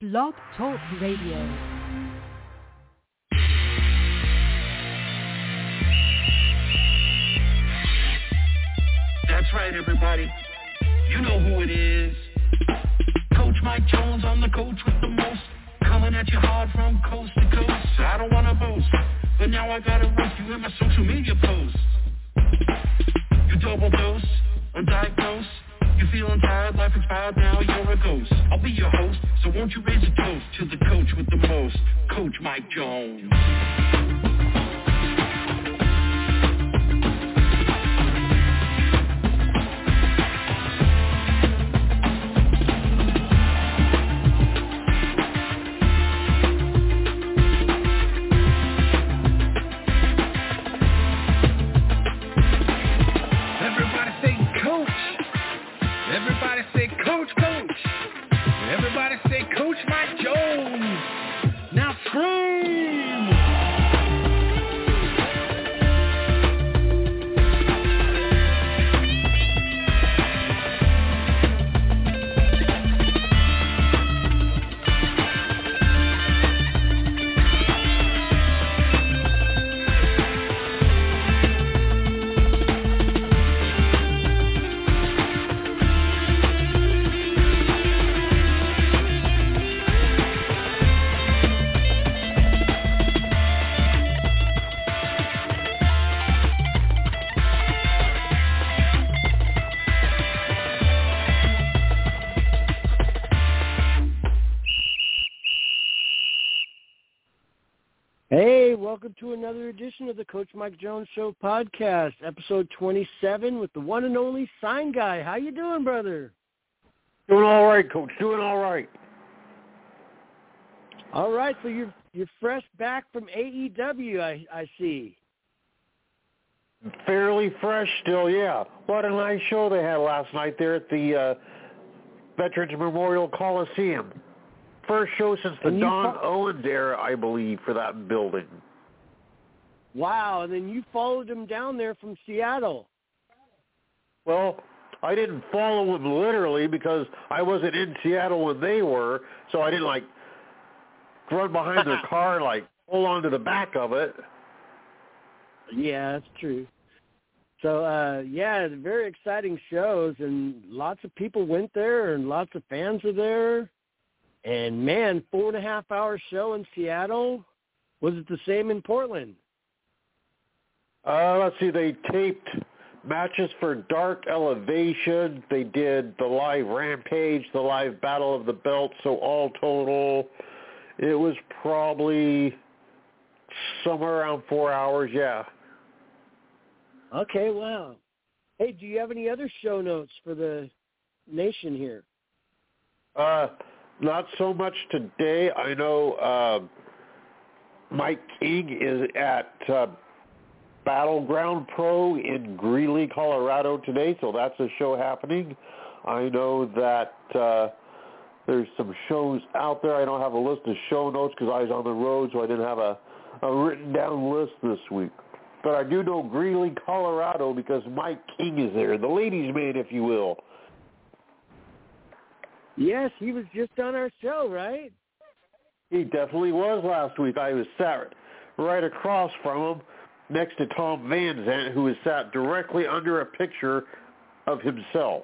Blog Talk Radio. That's right, everybody. You know who it is. Coach Mike Jones, I'm the coach with the most. Coming at you hard from coast to coast. I don't want to boast, but now I gotta roast you in my social media posts. You double dose, undiagnosed. You feeling tired, life expired, now you're a ghost. I'll be your host, so won't you raise a toast to the coach with the most, Coach Mike Jones. Welcome to another edition of the Coach Mike Jones Show podcast, episode 27 with the one and only Sign Guy. How you doing, brother? Doing all right, Coach. Doing all right. All right, so you're fresh back from AEW, I see. Fairly fresh still, yeah. What a nice show they had last night there at the Veterans Memorial Coliseum. First show since the Don Owens era, I believe, for that building. Wow, and then you followed him down there from Seattle. Well, I didn't follow him literally because I wasn't in Seattle when they were, so I didn't, run behind their car and, hold on to the back of it. Yeah, that's true. So, very exciting shows, and lots of people went there, and lots of fans are there. And, man, 4.5-hour show in Seattle. Was it the same in Portland? Let's see, they taped matches for Dark Elevation. They did the live Rampage, the live Battle of the Belts. So all total, it was probably somewhere around 4 hours, yeah. Okay, wow. Hey, do you have any other show notes for the nation here? Not so much today. I know Mike King is at Battleground Pro in Greeley, Colorado today, so that's a show happening. I know that there's some shows out there. I don't have a list of show notes because I was on the road, so I didn't have a written down list this week. But I do know Greeley, Colorado, because Mike King is there, the ladies' man, if you will. Yes, he was just on our show, right? He definitely was last week. I was sat right across from him, next to Tom Van Zandt, who was sat directly under a picture of himself.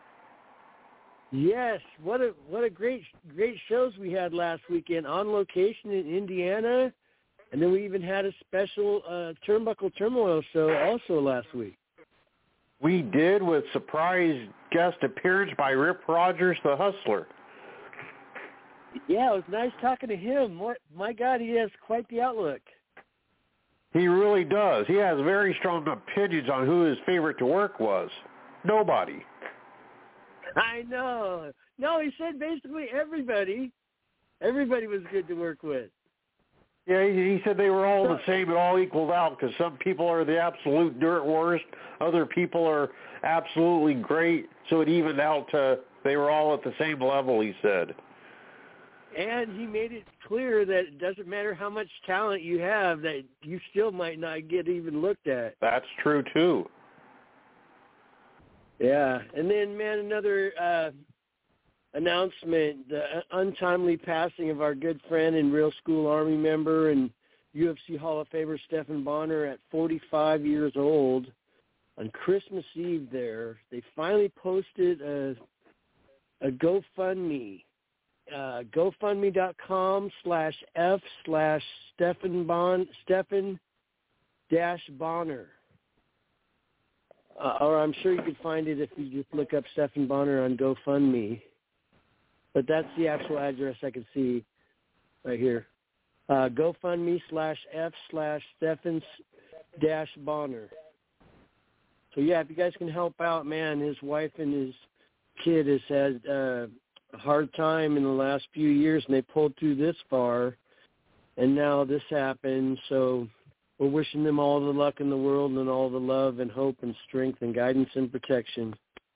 Yes, what a great shows we had last weekend on location in Indiana, and then we even had a special Turnbuckle Turmoil show also last week. We did, with surprise guest appearance by Rip Rogers, the Hustler. Yeah, it was nice talking to him. My God, he has quite the outlook. He really does. He has very strong opinions on who his favorite to work was. Nobody. I know. No, he said basically everybody. Everybody was good to work with. Yeah, he said they were all the same. It all equaled out because some people are the absolute dirt worst. Other people are absolutely great. So it evened out to they were all at the same level, he said. And he made it clear that it doesn't matter how much talent you have, that you still might not get even looked at. That's true, too. Yeah. And then, man, another announcement, the untimely passing of our good friend and Real School Army member and UFC Hall of Famer Stephan Bonnar at 45 years old. On Christmas Eve there, they finally posted a GoFundMe. GoFundMe.com/F/Stephan-Bonnar. Or I'm sure you could find it if you just look up Stephan Bonnar on GoFundMe. But that's the actual address I can see right here. GoFundMe/F/Stephan-Bonnar. So, yeah, if you guys can help out, man, his wife and his kid has had a hard time in the last few years, and they pulled through this far, and now this happened. So we're wishing them all the luck in the world and all the love and hope and strength and guidance and protection.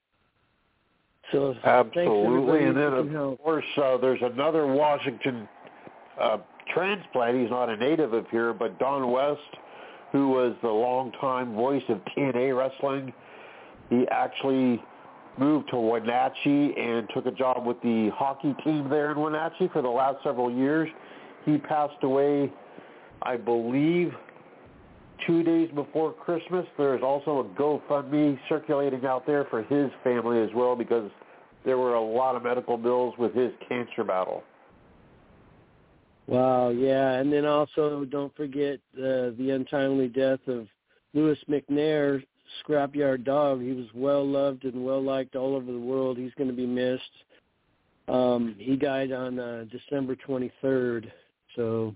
So absolutely, and then of course there's another Washington transplant. He's not a native of here, but Don West, who was the longtime voice of TNA wrestling. He actually moved to Wenatchee and took a job with the hockey team there in Wenatchee for the last several years. He passed away, I believe, 2 days before Christmas. There's also a GoFundMe circulating out there for his family as well, because there were a lot of medical bills with his cancer battle. Wow, yeah, and then also don't forget the untimely death of Louis McNair, Scrapyard Dog. He was well-loved and well-liked all over the world. He's going to be missed. He died on December 23rd. So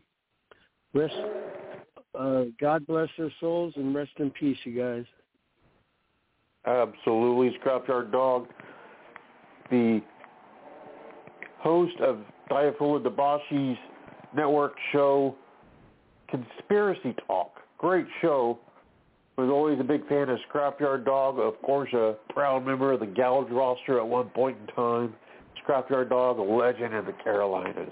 God bless their souls and rest in peace, you guys. Absolutely. Scrapyard Dog, the host of Diafula Debashi's network show, Conspiracy Talk. Great show. Was always a big fan of Scrapyard Dog. Of course, a proud member of the Gouge roster at one point in time. Scrapyard Dog, a legend in the Carolinas.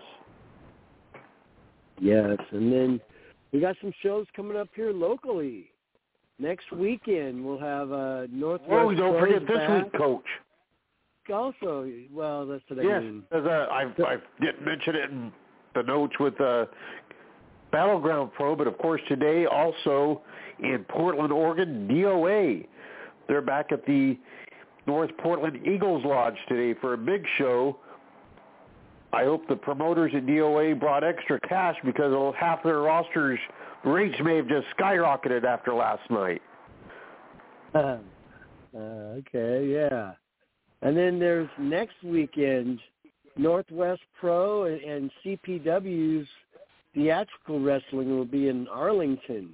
Yes, and then we got some shows coming up here locally. Next weekend we'll have Northwest. Oh, don't forget this back. week, Coach. Also, well, that's what I mean. Yes, I didn't mention it in the notes with Battleground Pro, but of course today also in Portland, Oregon, DOA. They're back at the North Portland Eagles Lodge today for a big show. I hope the promoters at DOA brought extra cash, because half their roster's rates may have just skyrocketed after last night. Okay, yeah. And then there's next weekend, Northwest Pro and CPW's theatrical wrestling will be in Arlington.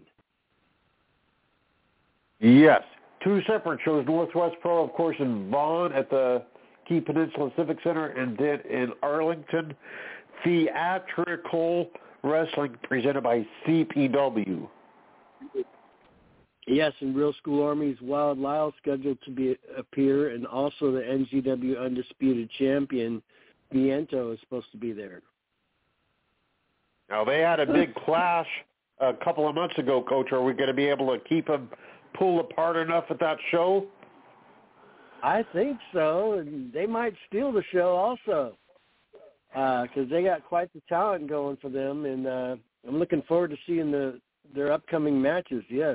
Yes. 2 separate shows. Northwest Pro, of course, in Vaughan at the Key Peninsula Civic Center, and then in Arlington, theatrical wrestling presented by CPW. Yes, and Real School Army's Wild Lyle scheduled to appear, and also the NGW Undisputed Champion, Viento, is supposed to be there. Now, they had a big clash a couple of months ago, Coach. Are we going to be able to keep them pulled apart enough at that show? I think so, and they might steal the show also, because they got quite the talent going for them, and I'm looking forward to seeing their upcoming matches, yes.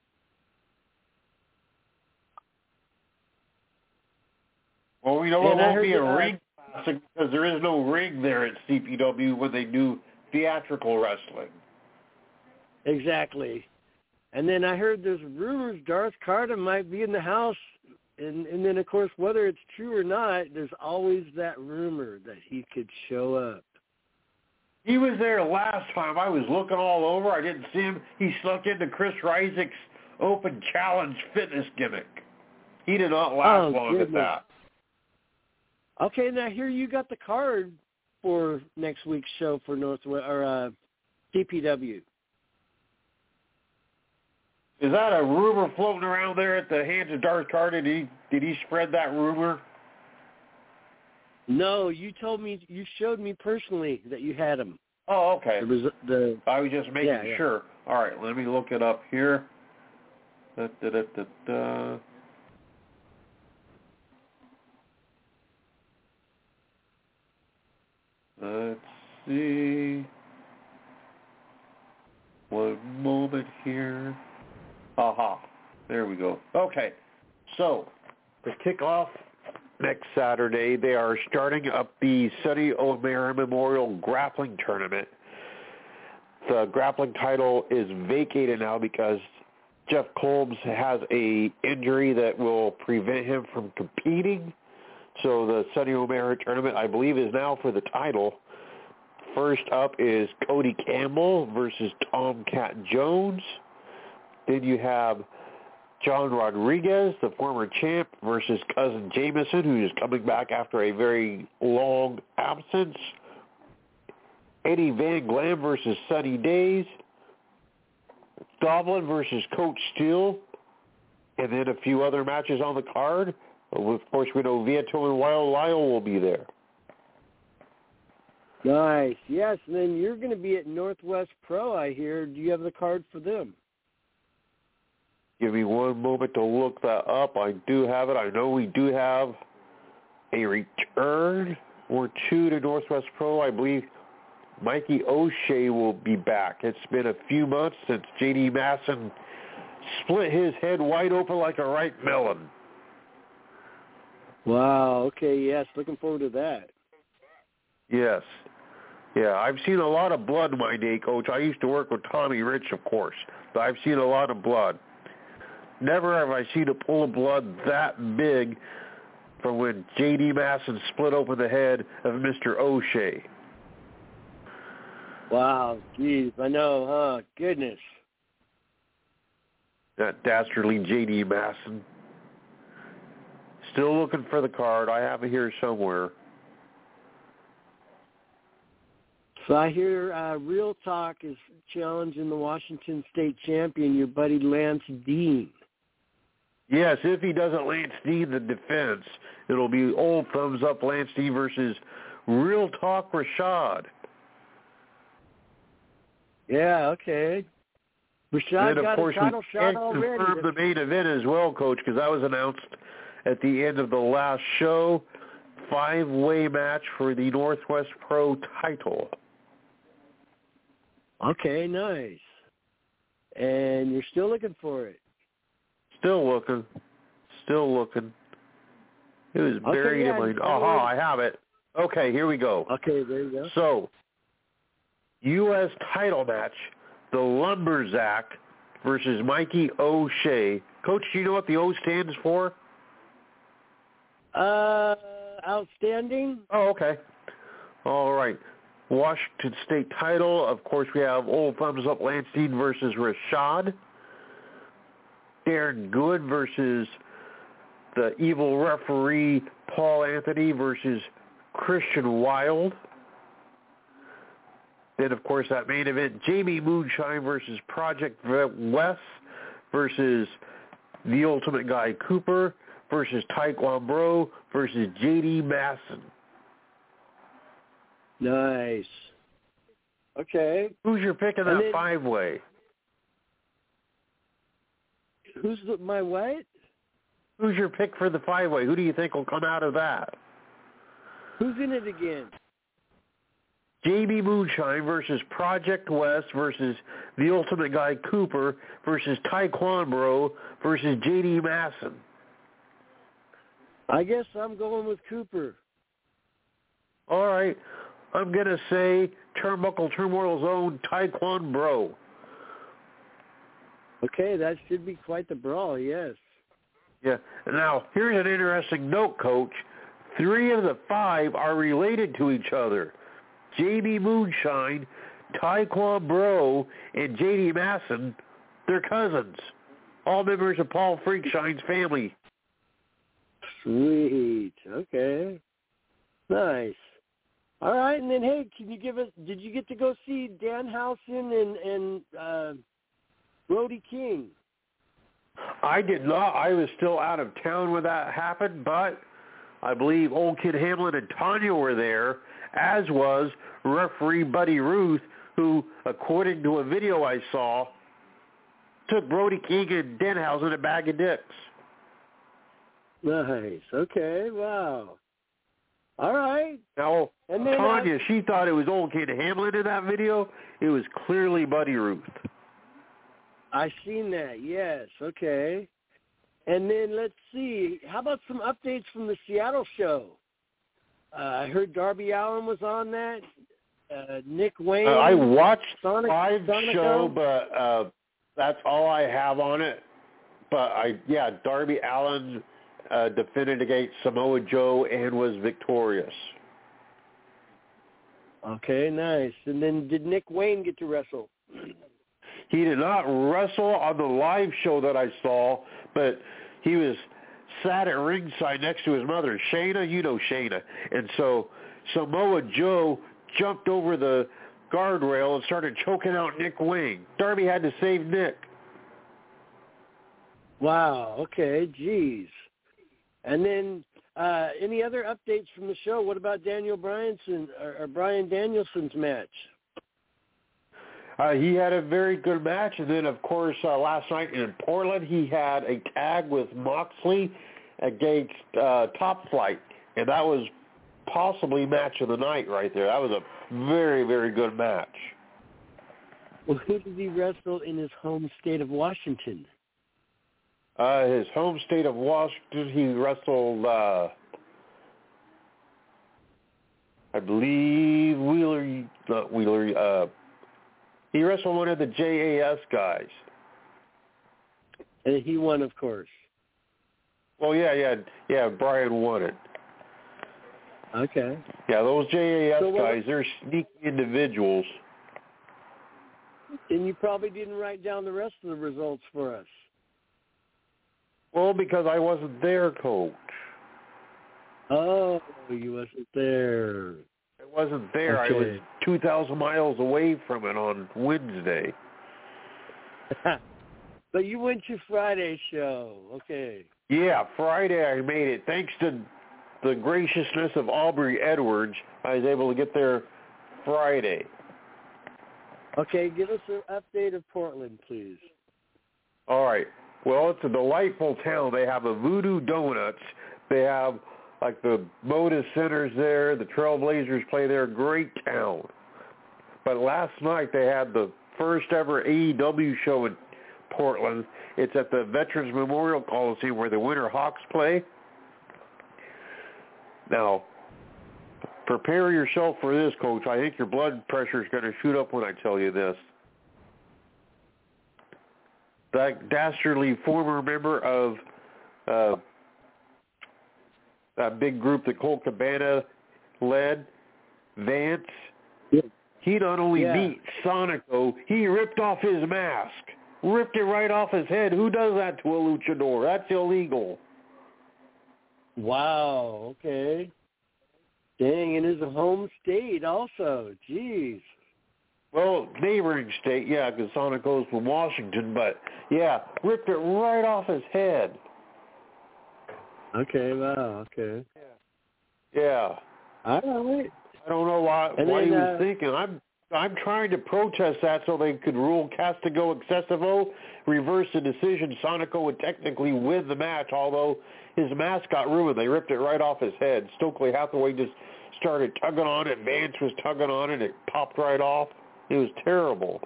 Well, we know it won't be a ring classic, because there is no ring there at CPW when they do theatrical wrestling. Exactly. And then I heard there's rumors Darth Carter might be in the house. And then, of course, whether it's true or not, there's always that rumor that he could show up. He was there last time. I was looking all over. I didn't see him. He snuck into Chris Ryzik's Open Challenge fitness gimmick. He did not last long at that. Okay, now here you got the card for next week's show for Northwest or CPW. Is that a rumor floating around there at the hands of Darth Carter? Did he spread that rumor? No, you told me, you showed me personally that you had him. Oh, okay. It was I was just making sure. All right, let me look it up here. Let's see. One moment here. Aha. There we go. Okay. So, to kick off next Saturday, they are starting up the Sonny O'Mara Memorial Grappling Tournament. The grappling title is vacated now because Jeff Combs has a injury that will prevent him from competing. So the Sonny O'Mara tournament, I believe, is now for the title. First up is Cody Campbell versus Tomcat Jones. Then you have John Rodriguez, the former champ, versus Cousin Jameson, who is coming back after a very long absence. Eddie Van Glam versus Sunny Days. Goblin versus Coach Steele. And then a few other matches on the card. Of course, we know Vieto and Wild Lyle will be there. Nice. Yes, and then you're going to be at Northwest Pro, I hear. Do you have the card for them? Give me one moment to look that up. I do have it. I know we do have a return or two to Northwest Pro. I believe Mikey O'Shea will be back. It's been a few months since J.D. Masson split his head wide open like a ripe melon. Wow. Okay, yes. Looking forward to that. Yes. Yeah, I've seen a lot of blood in my day, Coach. I used to work with Tommy Rich, of course, but I've seen a lot of blood. Never have I seen a pool of blood that big from when J.D. Masson split open the head of Mr. O'Shea. Wow, geez, I know, huh? Goodness. That dastardly J.D. Masson. Still looking for the card. I have it here somewhere. So I hear Real Talk is challenging the Washington State champion, your buddy Lance Dean. Yes, if he doesn't Lance Dean the defense, it'll be Old Thumbs Up Lance Dean versus Real Talk Rashad. Yeah, okay. Rashad got a title shot already. And confirmed the main event as well, Coach, because that was announced at the end of the last show. 5-way match for the Northwest Pro title. Okay, nice. And you're still looking for it? Still looking. It was buried in my... Aha, I have it. Okay, here we go. Okay, there you go. So, U.S. title match, the Lumberzack versus Mikey O'Shea. Coach, do you know what the O stands for? Outstanding. Oh, okay. All right. Washington State title. Of course, we have Old Thumbs Up Lance Dean versus Rashad. Darren Good versus the evil referee Paul Anthony versus Christian Wilde. Then, of course, that main event, Jamie Moonshine versus Project West versus The Ultimate Guy Cooper versus Taekwondo Bro versus J.D. Masson. Nice. Okay. Who's your pick in that 5-way? Who's my what? Who's your pick for the 5-way? Who do you think will come out of that? Who's in it again? J.B. Moonshine versus Project West versus The Ultimate Guy Cooper versus Taekwondo Bro versus J.D. Masson. I guess I'm going with Cooper. All right. I'm going to say Turnbuckle Turmoil's own Taekwondo Bro. Okay, that should be quite the brawl, yes. Yeah. Now, here's an interesting note, Coach. 3 of the 5 are related to each other. J.B. Moonshine, Taekwondo Bro, and J.D. Masson, they're cousins. All members of Paul Freakshine's family. Sweet. Okay. Nice. All right, and then, hey, can you give us, did you get to go see Danhausen and Brody King? I did not. I was still out of town when that happened, but I believe Old Kid Hamlin and Tanya were there, as was referee Buddy Ruth, who, according to a video I saw, took Brody King and Danhausen a bag of dicks. Nice. Okay. Wow. All right. Now, And then, Tanya, she thought it was old Kid Hamlin in that video. It was clearly Buddy Ruth. I seen that, yes. Okay. And then let's see. How about some updates from the Seattle show? I heard Darby Allin was on that. Nick Wayne. I watched Sonico. show, but that's all I have on it. But Darby Allin defended against Samoa Joe and was victorious. Okay, nice. And then did Nick Wayne get to wrestle? He did not wrestle on the live show that I saw, but he was sat at ringside next to his mother, Shayna. You know Shayna. And so Samoa Joe jumped over the guardrail and started choking out Nick Wayne. Darby had to save Nick. Wow, okay, geez. And then any other updates from the show? What about Daniel Bryan Danielson's match? He had a very good match, and then, of course, last night in Portland, he had a tag with Moxley against Top Flight, and that was possibly match of the night right there. That was a very, very good match. Well, who did he wrestle in his home state of Washington? His home state of Washington, he wrestled, I believe, he wrestled one of the JAS guys. And he won, of course. Well, yeah, Brian won it. Okay. Yeah, those JAS guys, they're sneaky individuals. And you probably didn't write down the rest of the results for us. Well, because I wasn't there, Coach. Oh, you wasn't there. I wasn't there. Okay. I was 2,000 miles away from it on Wednesday. But you went to Friday's show. Okay. Yeah, Friday I made it. Thanks to the graciousness of Aubrey Edwards, I was able to get there Friday. Okay, give us an update of Portland, please. All right. Well, it's a delightful town. They have a Voodoo Donuts. They have, like, the Modus Centers there. The Trailblazers play there. Great town. But last night they had the first ever AEW show in Portland. It's at the Veterans Memorial Coliseum where the Winter Hawks play. Now, prepare yourself for this, Coach. I think your blood pressure is going to shoot up when I tell you this. That dastardly former member of that big group that Colt Cabana led, Vance, he not only beat Sonico, he ripped off his mask. Ripped it right off his head. Who does that to a luchador? That's illegal. Wow, okay. Dang, in his home state also. Jeez. Well, neighboring state, yeah, because Sonico's from Washington, but, yeah, ripped it right off his head. Okay, wow, okay. Yeah. All right. I don't know why he was thinking. I'm trying to protest that so they could rule Castigo excessivo, reverse the decision. Sonico would technically win the match, although his mask got ruined. They ripped it right off his head. Stokely Hathaway just started tugging on it. Vance was tugging on it. It popped right off. It was terrible.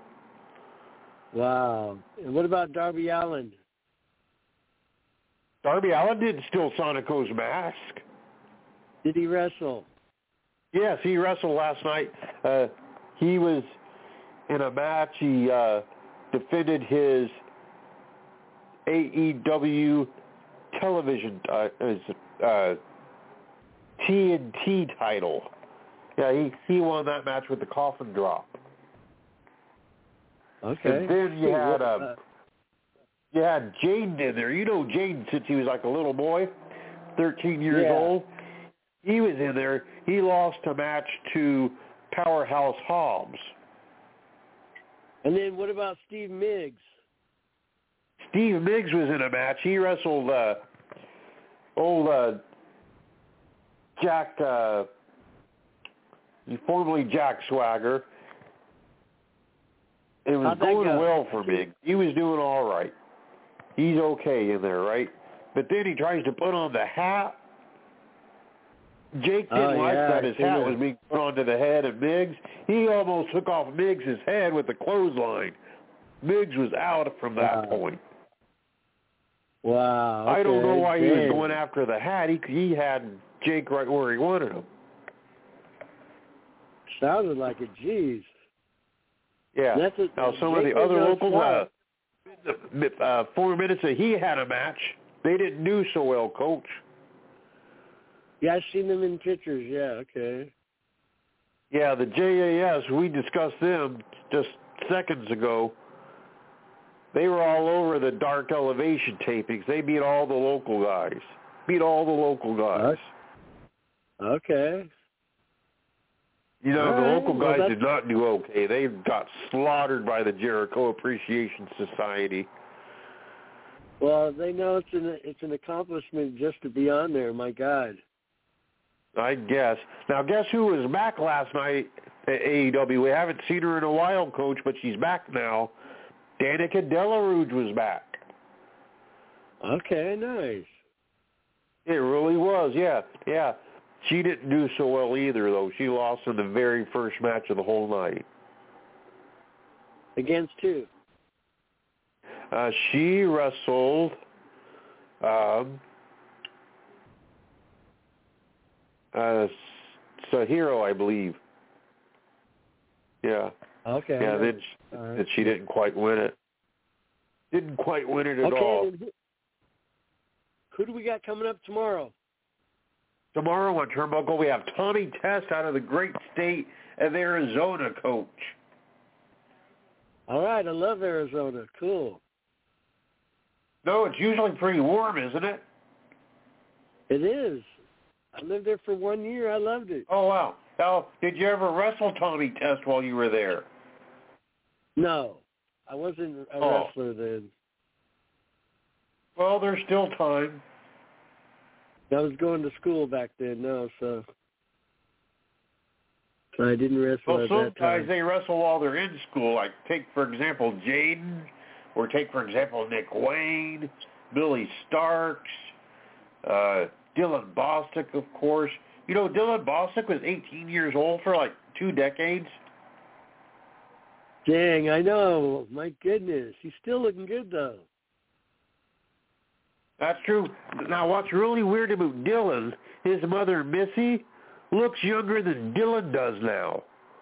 Wow. And what about Darby Allin? Darby Allin didn't steal Sonico's mask. Did he wrestle? Yes, he wrestled last night. He was in a match. He defended his AEW television TNT title. Yeah, he won that match with the coffin drop. Okay. And then you had Jaden in there. You know Jaden since he was like a little boy, 13 years old. He was in there. He lost a match to Powerhouse Hobbs. And then what about Steve Miggs? Steve Miggs was in a match. He wrestled Jack, formerly Jack Swagger. It was going well for Miggs. He was doing all right. He's okay in there, right? But then he tries to put on the hat. Jake didn't like that his hat was being put onto the head of Miggs. He almost took off Miggs' head with the clothesline. Miggs was out from that point. Wow. Okay. I don't know why he was going after the hat. He had Jake right where he wanted him. Sounded like it. Jeez. Yeah. Now, some of the other locals, 4 minutes that he had a match, they didn't do so well, Coach. Yeah, I've seen them in pictures. Yeah, okay. Yeah, the JAS, we discussed them just seconds ago. They were all over the Dark Elevation tapings. They beat all the local guys. Okay. You know, the local guys did not do okay. They got slaughtered by the Jericho Appreciation Society. Well, they know it's an accomplishment just to be on there. My God. I guess. Now, guess who was back last night at AEW? We haven't seen her in a while, Coach, but she's back now. Danica Della Rouge was back. Okay, nice. It really was, yeah. She didn't do so well either, though. She lost in the very first match of the whole night. Against who? She wrestled Sahiro, I believe. Yeah. Okay. Yeah, then she didn't quite win it. Didn't quite win it at all. Who do we got coming up tomorrow? Tomorrow on Turnbuckle, we have Tommy Test out of the great state of Arizona, Coach. All right, I love Arizona. Cool. No, it's usually pretty warm, isn't it? It is. I lived there for 1 year. I loved it. Oh, wow. Now, did you ever wrestle Tommy Test while you were there? No. I wasn't a wrestler then. Well, there's still time. I was going to school back then, so I didn't wrestle at that time. Well, some guys, they wrestle while they're in school. Like, take, for example, Jaden, or take, for example, Nick Wayne, Billy Starks, Dylan Bostic, of course. You know, Dylan Bostic was 18 years old for like 2 decades. Dang, I know. My goodness. He's still looking good, though. That's true. Now, what's really weird about Dylan, his mother, Missy, looks younger than Dylan does now.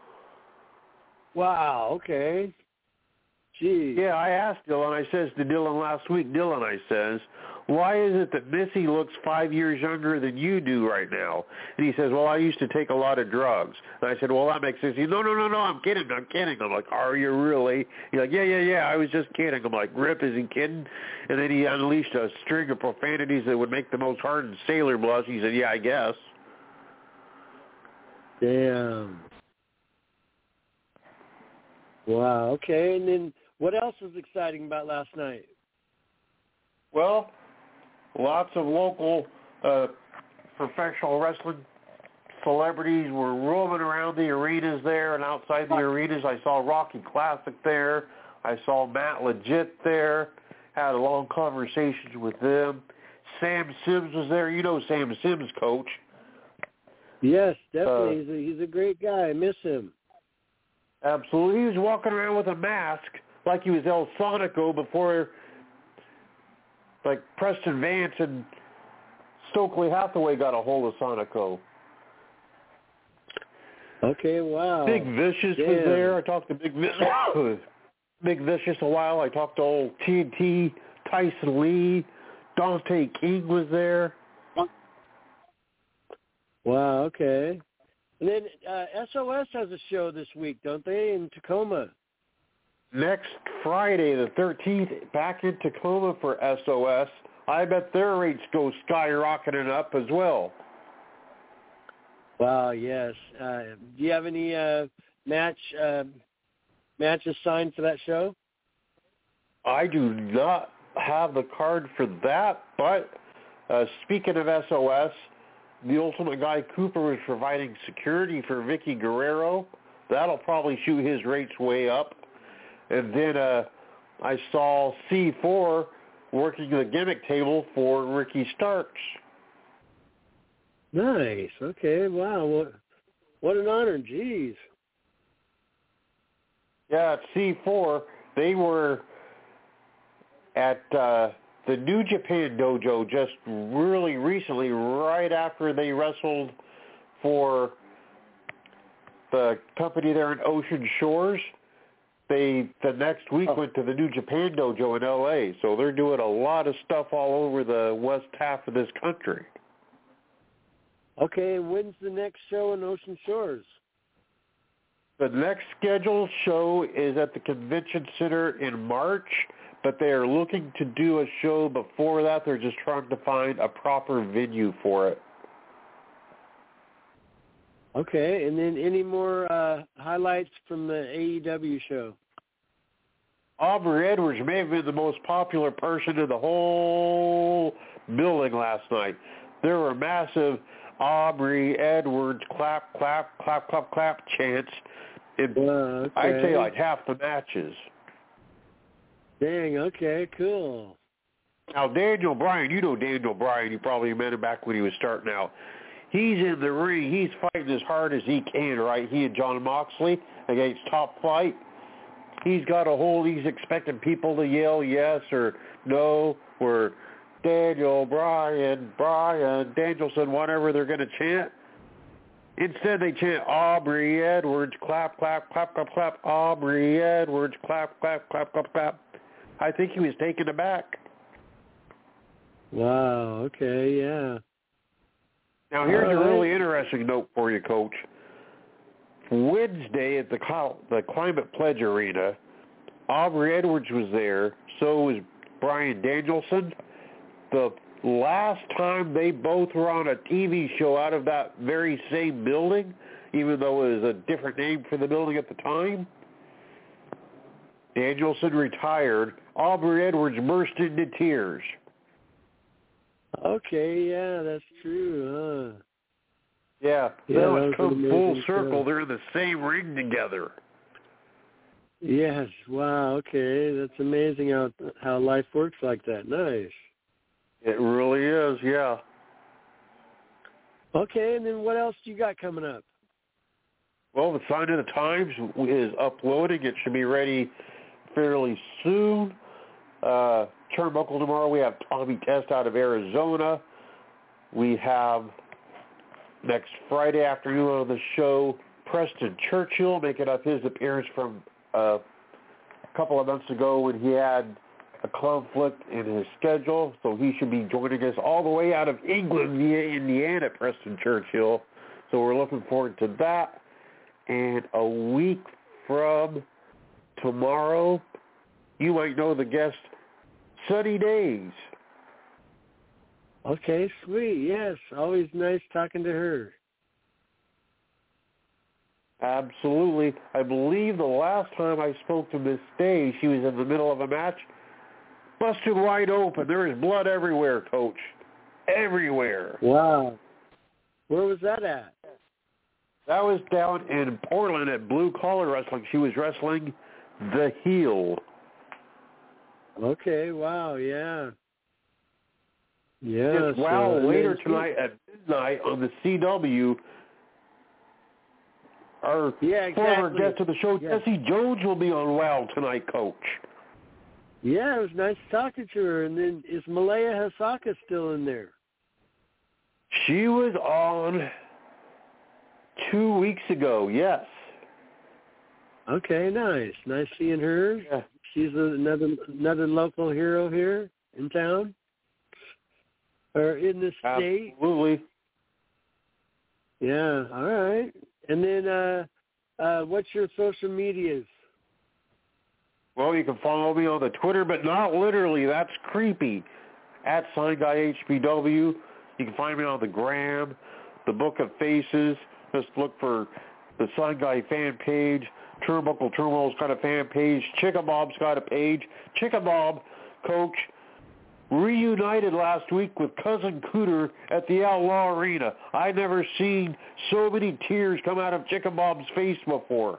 Wow, okay. Gee. Yeah, I asked Dylan. I says to Dylan last week, Dylan, I says, why is it that Missy looks 5 years younger than you do right now? And he says, well, I used to take a lot of drugs. And I said, well, that makes sense. He said, no, I'm kidding. I'm like, are you really? He's like, yeah, I was just kidding. I'm like, Rip, is he kidding? And then he unleashed a string of profanities that would make the most hardened sailor blush. He said, yeah, I guess. Damn. Wow, okay. And then what else was exciting about last night? Well, lots of local professional wrestling celebrities were roaming around the arenas there and outside the arenas. I saw Rocky Classic there. I saw Matt Legit there. Had a long conversation with them. Sam Sims was there. You know Sam Sims, Coach. Yes, definitely. He's a great guy. I miss him. Absolutely. He was walking around with a mask like he was El Sonico before, like Preston Vance and Stokely Hathaway got a hold of Sonico. Okay, wow. Big Vicious was there. I talked to Big Vicious a while. I talked to old TNT, Tyson Lee. Dante King was there. Wow, okay. And then SOS has a show this week, don't they, in Tacoma? Next Friday, the 13th, back in Tacoma for SOS. I bet their rates go skyrocketing up as well. Wow, yes. Do you have any matches signed for that show? I do not have the card for that, but speaking of SOS, the Ultimate Guy Cooper is providing security for Vicky Guerrero. That'll probably shoot his rates way up. And then I saw C4 working the gimmick table for Ricky Starks. Nice. Okay. Wow. What an honor. Jeez. Yeah, at C4, they were at the New Japan Dojo just really recently, right after they wrestled for the company there in Ocean Shores. They, the next week, went to the New Japan Dojo in L.A., so they're doing a lot of stuff all over the west half of this country. Okay, and when's the next show in Ocean Shores? The next scheduled show is at the Convention Center in March, but they are looking to do a show before that. They're just trying to find a proper venue for it. Okay, and then any more highlights from the AEW show? Aubrey Edwards may have been the most popular person in the whole building last night. There were massive Aubrey Edwards clap, clap, clap, clap, clap chants in, Okay. I'd say, like half the matches. Dang, okay, cool. Now, Daniel Bryan, you know Daniel Bryan. You probably met him back when he was starting out. He's in the ring. He's fighting as hard as he can, right? He and John Moxley against Top Flight. He's got a hold. He's expecting people to yell yes or no or Daniel Bryan, Danielson, whatever they're going to chant. Instead, they chant Aubrey Edwards, clap, clap, clap, clap, clap. Aubrey Edwards, clap, clap, clap, clap, clap. I think he was taken aback. Wow, okay, yeah. Now, here's a really interesting note for you, Coach. Wednesday at the Climate Pledge Arena, Aubrey Edwards was there, so was Bryan Danielson. The last time they both were on a TV show out of that very same building, even though it was a different name for the building at the time, Danielson retired. Aubrey Edwards burst into tears. Okay, yeah, that's true, huh? Yeah, Yeah, it's come full circle. Show. They're in the same ring together. Yes, wow, okay. That's amazing how life works like that. Nice. It really is, yeah. Okay, and then what else you got coming up? Well, the Sign of the Times is uploading. It should be ready fairly soon. Turnbuckle tomorrow, we have Tommy Test out of Arizona. We have next Friday afternoon on the show, Preston Churchill making up his appearance from a couple of months ago when he had a conflict in his schedule. So he should be joining us all the way out of England via Indiana, Preston Churchill. So we're looking forward to that. And a week from tomorrow, you might know the guest, Sunny Days. Okay, sweet. Yes, always nice talking to her. Absolutely. I believe the last time I spoke to Miss Day, she was in the middle of a match. Busted wide open. There is blood everywhere, Coach. Everywhere. Wow. Where was that at? That was down in Portland at Blue Collar Wrestling. She was wrestling The Heel. Okay, wow, yeah. Yeah. Wow, later tonight at midnight on the CW, our former guest of the show, Jesse Jones, will be on WOW tonight, Coach. Yeah, it was nice talking to her. And then is Malaya Hasaka still in there? She was on 2 weeks ago, yes. Okay, nice. Nice seeing her. Yeah. She's another local hero here in town or in the state. Absolutely. Yeah, all right. And then what's your social medias? Well, you can follow me on the Twitter, but not literally. That's creepy. At SignGuyHBW. You can find me on the Gram, the Book of Faces. Just look for the Sign Guy fan page. Turnbuckle Terminal's got a fan page. Chicken Bob's got a page. Chicken Bob, Coach, reunited last week with Cousin Cooter at the Outlaw Arena. I've never seen so many tears come out of Chicken Bob's face before.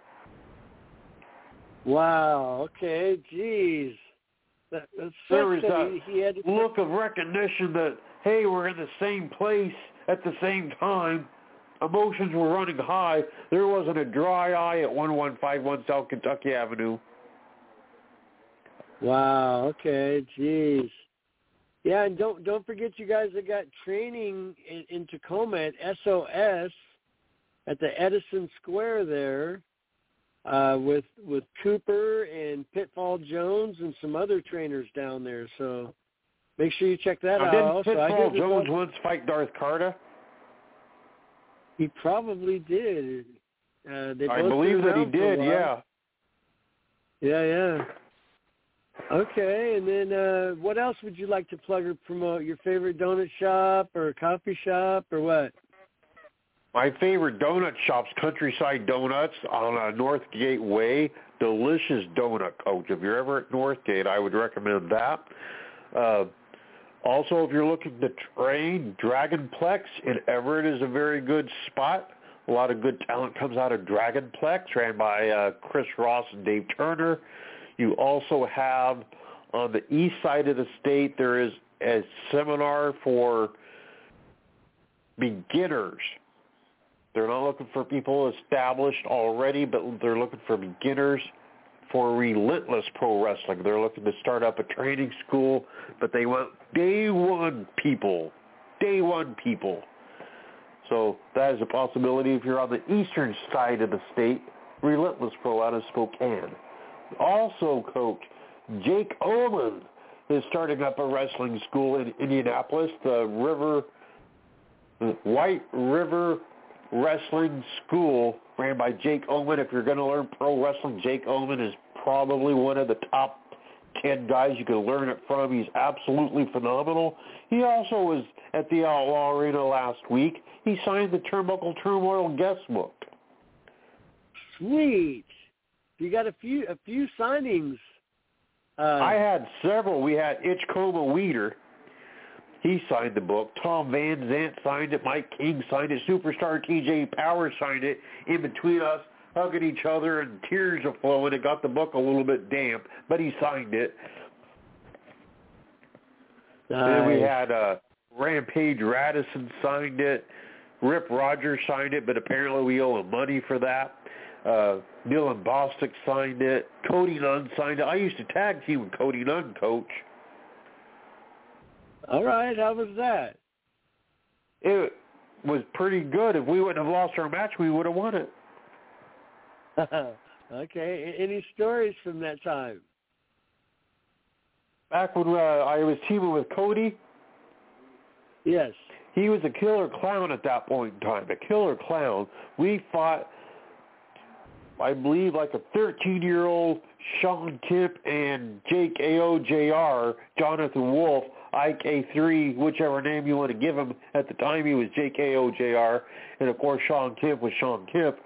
Wow, okay, jeez. There was that look of recognition that, hey, we're in the same place at the same time, emotions were running high. There wasn't a dry eye at 1151 South Kentucky Avenue. Wow. Okay. Jeez. Yeah, and don't forget, you guys have got training in Tacoma at SOS at the Edison Square there with Cooper and Pitfall Jones and some other trainers down there. So make sure you check that out. Didn't Pitfall Jones once fight Darth Carter? He probably did. I believe that he did, yeah. Yeah. Okay, and then what else would you like to plug or promote? Your favorite donut shop or coffee shop or what? My favorite donut shop's Countryside Donuts on Northgate Way. Delicious donut, Coach. If you're ever at Northgate, I would recommend that. Also, if you're looking to train, Dragonplex in Everett is a very good spot. A lot of good talent comes out of Dragonplex, ran by Chris Ross and Dave Turner. You also have, on the east side of the state, there is a seminar for beginners. They're not looking for people established already, but they're looking for beginners for Relentless Pro Wrestling. They're looking to start up a training school, but they want day one people. So that is a possibility if you're on the eastern side of the state. Relentless Pro out of Spokane. Also, Coach, Jake Oman is starting up a wrestling school in Indianapolis, the White River Wrestling School, ran by Jake Oman. If you're going to learn pro wrestling, Jake Oman is probably one of the top 10 guys you can learn it from. He's absolutely phenomenal. He also was at the Outlaw Arena last week. He signed the Turnbuckle Turmoil guest book. Sweet. You got a few signings. I had several. We had Ichcoma Weeder. He signed the book. Tom Van Zant signed it. Mike King signed it. Superstar TJ Power signed it. In between us, hugging each other and tears are flowing. It got the book a little bit damp, but he signed it. Nice. Then we had Rampage Radisson signed it. Rip Rogers signed it, but apparently we owe him money for that. Dylan Bostic signed it. Cody Nunn signed it. I used to tag team with Cody Nunn, Coach. All right, how was that? It was pretty good. If we wouldn't have lost our match, we would have won it. Okay. Any stories from that time? Back when I was teaming with Cody? Yes. He was a killer clown at that point in time, a killer clown. We fought, I believe, like a 13-year-old Sean Kemp and Jake AOJR, Jonathan Wolf, Ike A3, whichever name you want to give him. At the time, he was Jake AOJR, and of course, Sean Kemp was Sean Kemp.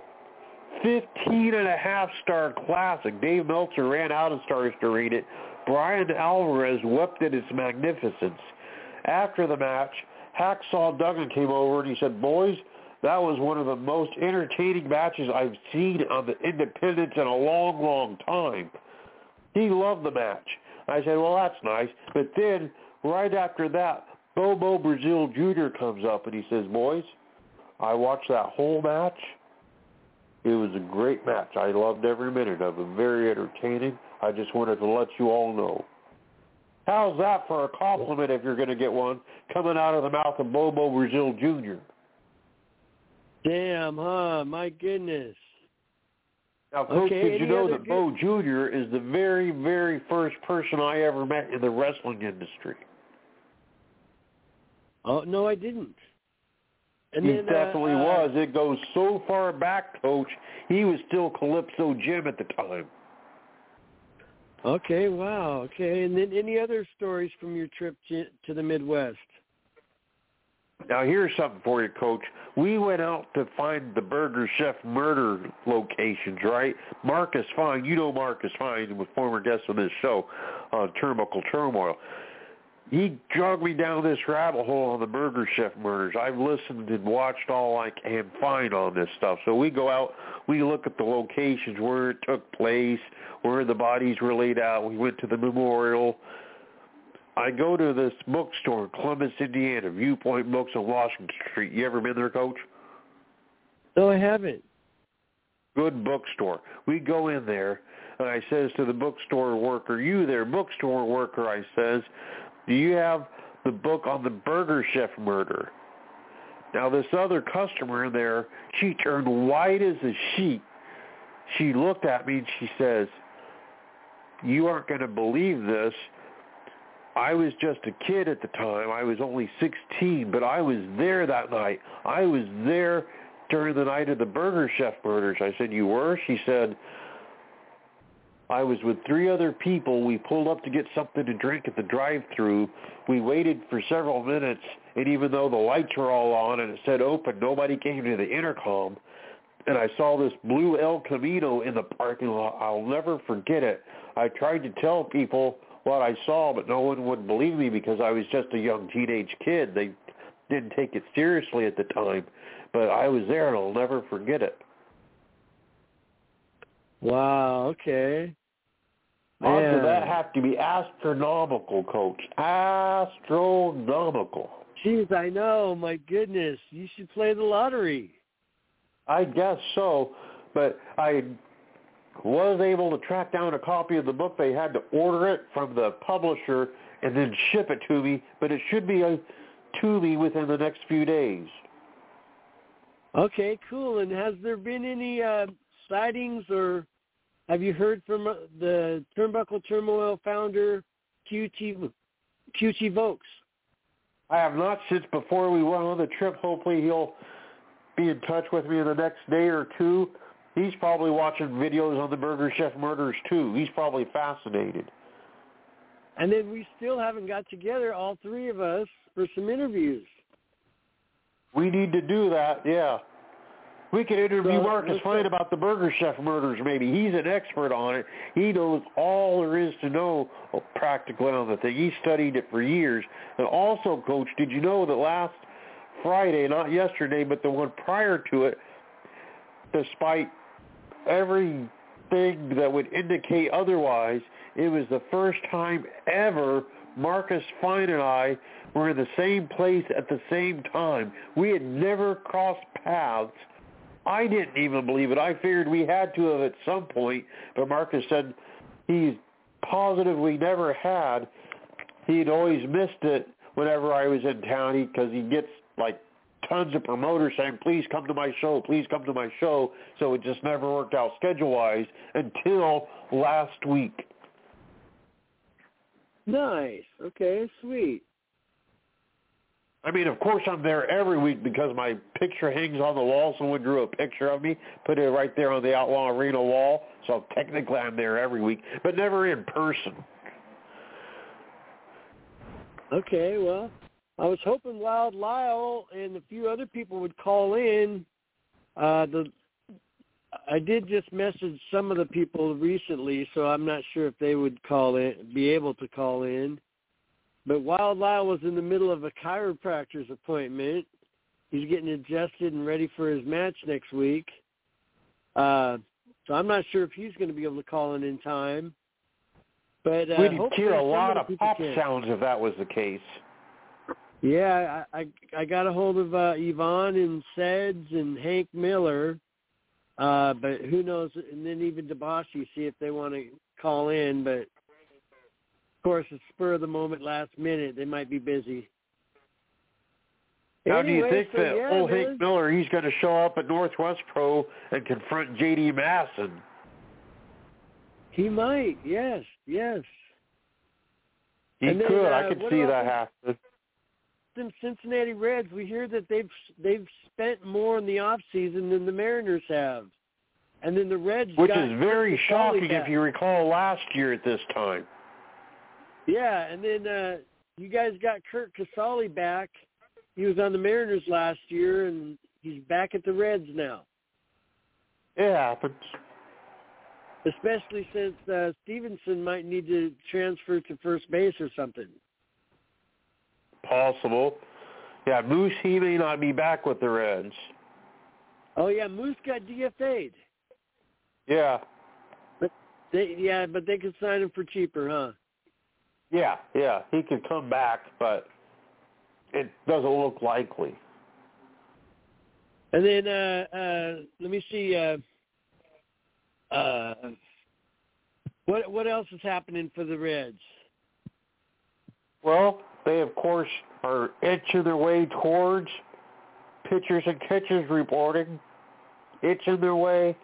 15.5-star classic. Dave Meltzer ran out of stars to read it. Brian Alvarez wept at its magnificence. After the match, Hacksaw Duggan came over and he said, "Boys, that was one of the most entertaining matches I've seen on the independents in a long, long time." He loved the match. I said, well, that's nice. But then, right after that, Bobo Brazil Jr. comes up and he says, "Boys, I watched that whole match. It was a great match. I loved every minute of it. Very entertaining. I just wanted to let you all know." How's that for a compliment if you're going to get one coming out of the mouth of Bobo Brazil Jr.? Damn, huh? My goodness. Now, Coach, did you know that Bo Jr. is the very, very first person I ever met in the wrestling industry? Oh, no, I didn't. And he then, definitely was. It goes so far back, Coach. He was still Calypso Jim at the time. Okay, wow. Okay, and then any other stories from your trip to the Midwest? Now, here's something for you, Coach. We went out to find the Burger Chef murder locations, right? Marcus Fine, you know Marcus Fine, was former guest on this show on Turnbuckle Turmoil. He dragged me down this rabbit hole on the Burger Chef murders. I've listened and watched all I can find on this stuff. So we go out, we look at the locations where it took place, where the bodies were laid out. We went to the memorial. I go to this bookstore in Columbus, Indiana, Viewpoint Books on Washington Street. You ever been there, Coach? No, I haven't. Good bookstore. We go in there, and I says to the bookstore worker, "You there, bookstore worker," I says, "do you have the book on the Burger Chef murder?" Now, this other customer there, she turned white as a sheet. She looked at me and she says, "You aren't going to believe this. I was just a kid at the time. I was only 16, but I was there that night. I was there during the night of the Burger Chef murders." I said, "You were?" She said, "I was with 3 other people. We pulled up to get something to drink at the drive-thru. We waited for several minutes, and even though the lights were all on and it said open, nobody came to the intercom. And I saw this blue El Camino in the parking lot. I'll never forget it. I tried to tell people what I saw, but no one would believe me because I was just a young teenage kid. They didn't take it seriously at the time. But I was there, and I'll never forget it." Wow, okay. Odds of that have to be astronomical, Coach. Astronomical. Jeez, I know. My goodness. You should play the lottery. I guess so, but I was able to track down a copy of the book. They had to order it from the publisher and then ship it to me, but it should be to me within the next few days. Okay, cool. And has there been any sightings, or have you heard from the Turnbuckle Turmoil founder, QT Vokes? I have not since before we went on the trip. Hopefully he'll be in touch with me in the next day or two. He's probably watching videos on the Burger Chef murders too. He's probably fascinated. And then we still haven't got together, all 3 of us, for some interviews. We need to do that, yeah. We could interview Marcus Fine about the Burger Chef murders maybe. He's an expert on it. He knows all there is to know practically on the thing. He studied it for years. And also, Coach, did you know that last Friday, not yesterday, but the one prior to it, despite everything that would indicate otherwise, it was the first time ever Marcus Fine and I were in the same place at the same time. We had never crossed paths. I didn't even believe it. I figured we had to have at some point, but Marcus said he's positive we never had. He'd always missed it whenever I was in town because he gets like tons of promoters saying, "Please come to my show, please come to my show." So it just never worked out schedule-wise until last week. Nice. Okay, sweet. I mean, of course I'm there every week because my picture hangs on the wall. Someone drew a picture of me, put it right there on the Outlaw Arena wall. So technically I'm there every week, but never in person. Okay, well, I was hoping Wild Lyle and a few other people would call in. I did just message some of the people recently, so I'm not sure if they would call in, be able to call in. But Wild Lyle was in the middle of a chiropractor's appointment. He's getting adjusted and ready for his match next week. So I'm not sure if he's going to be able to call in time. But we'd hear a lot of pop sounds if that was the case. Yeah, I got a hold of Yvonne and Seds and Hank Miller. But who knows? And then even Debashi, see if they want to call in. But of course, it's spur of the moment, last minute. They might be busy. Now, do you think so, that old Hank Miller, he's going to show up at Northwest Pro and confront J.D. Masson? He might, yes. He could. I could see that happen. The Cincinnati Reds, we hear that they've spent more in the off season than the Mariners have, and then the Reds, which is very shocking if you recall last year at this time. Yeah, and then you guys got Kurt Casale back. He was on the Mariners last year, and he's back at the Reds now. It happens. Especially since Stevenson might need to transfer to first base or something. Possible. Yeah, Moose, he may not be back with the Reds. Oh, yeah, Moose got DFA'd. Yeah. But they could sign him for cheaper, huh? Yeah, he could come back, but it doesn't look likely. And then let me see. What else is happening for the Reds? Well, they of course are inching their way towards pitchers and catchers reporting. Inching their way.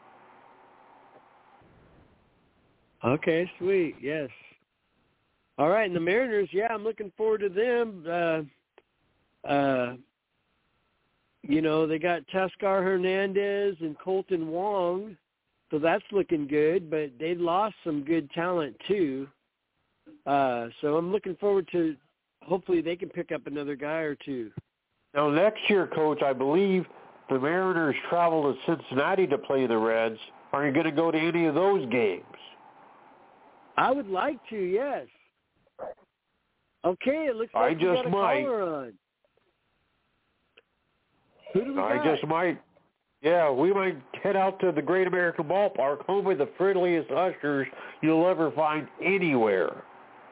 Okay, sweet. Yes. All right, and the Mariners, I'm looking forward to them. They got Teoscar Hernandez and Colton Wong, so that's looking good, but they lost some good talent too. So I'm looking forward to hopefully they can pick up another guy or two. Now, next year, Coach, I believe the Mariners travel to Cincinnati to play the Reds. Are you going to go to any of those games? I would like to, yes. Okay, it looks like we got a caller on. Who do we got? I just might. Yeah, we might head out to the Great American Ballpark, home with the friendliest ushers you'll ever find anywhere.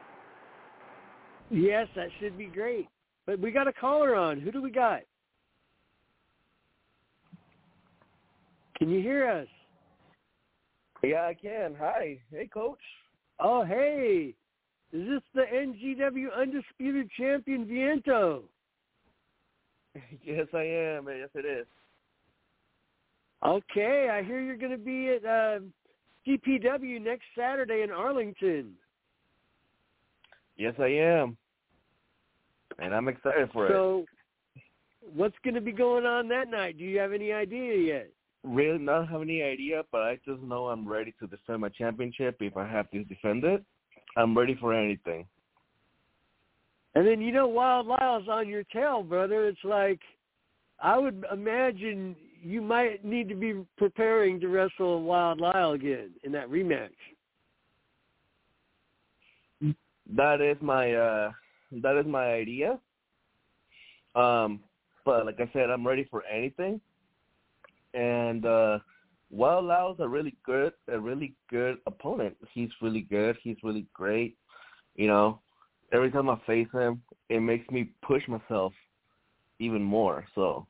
Yes, that should be great. But we got a caller on. Who do we got? Can you hear us? Yeah, I can. Hi. Hey, Coach. Oh, hey. Is this the NGW Undisputed Champion Viento? Yes, I am. Yes, it is. Okay, I hear you're going to be at CPW next Saturday in Arlington. Yes, I am. And I'm excited for it. So what's going to be going on that night? Do you have any idea yet? Really not have any idea, but I just know I'm ready to defend my championship if I have to defend it. I'm ready for anything. And then, Wild Lyle's on your tail, brother. It's like, I would imagine you might need to be preparing to wrestle Wild Lyle again in that rematch. That is my idea. But like I said, I'm ready for anything. And Wild Lyle's a really good opponent. He's really good. He's really great. Every time I face him, it makes me push myself even more. So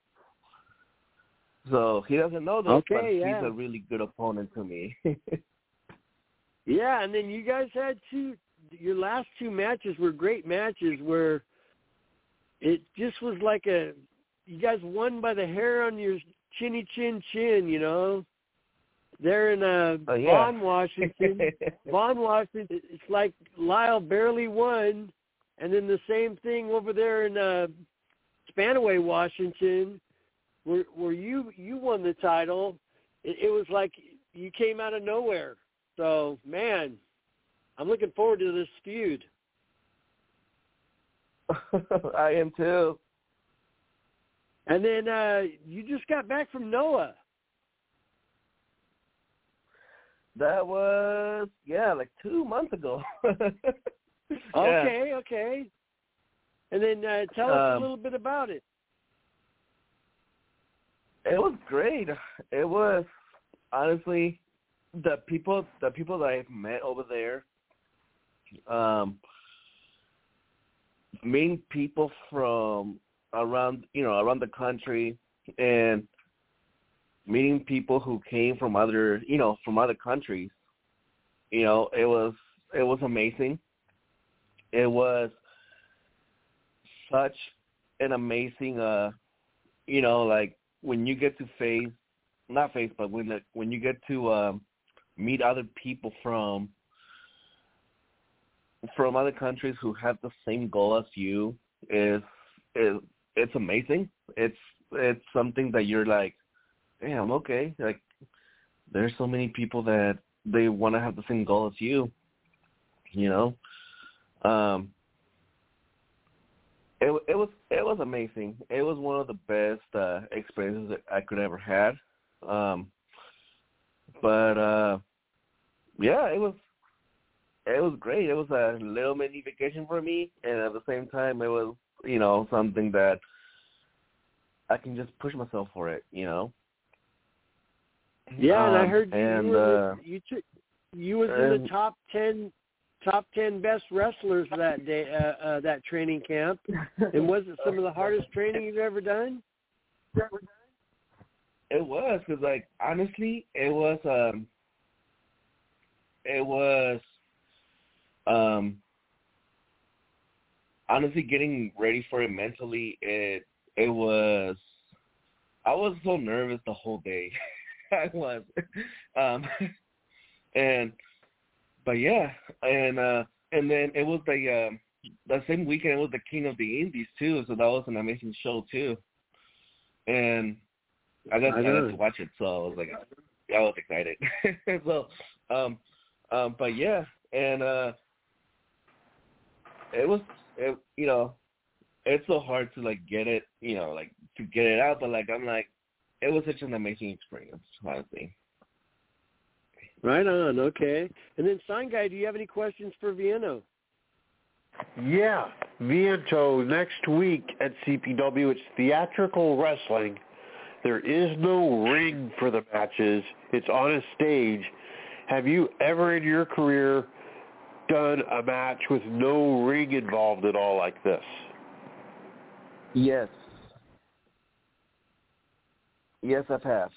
he doesn't know this, but he's a really good opponent to me. Yeah, and then you guys had your last two matches were great matches where it just was like you guys won by the hair on your chinny chin, They're in Vaughan, Washington. Vaughan, Washington, it's like Lyle barely won. And then the same thing over there in Spanaway, Washington, where you won the title. It was like you came out of nowhere. So, man, I'm looking forward to this feud. I am too. And then you just got back from NOAH. That was, like 2 months ago. Okay. And then tell us a little bit about it. It was great. It was, honestly, the people that I've met over there, meeting people from around the country and meeting people who came from other countries, it was amazing. It was such an amazing, like when you get to when you get to meet other people from other countries who have the same goal as you, it's amazing. It's something that you're like, damn, okay, like there's so many people that they want to have the same goal as you, It was amazing. It was one of the best experiences that I could ever had. It was great. It was a little mini vacation for me, and at the same time, it was something that I can just push myself for it. Yeah, and I heard you was in the top 10 top 10 best wrestlers that day, that training camp. And was it some of the hardest training you've ever done? It was, because, like, honestly, it was honestly getting ready for it mentally. I was so nervous the whole day. I was, but yeah, and then it was the same weekend. It was the King of the Indies too, so that was an amazing show too. And I got to watch it, so I was like, I was excited. So, but yeah, and it's so hard to like get it, like to get it out, but like I'm like, it was such an amazing experience, honestly. Right on, okay. And then, Sign Guy, do you have any questions for Viento? Yeah, Viento, next week at CPW, it's theatrical wrestling. There is no ring for the matches. It's on a stage. Have you ever in your career done a match with no ring involved at all like this? Yes. Yes, I've had.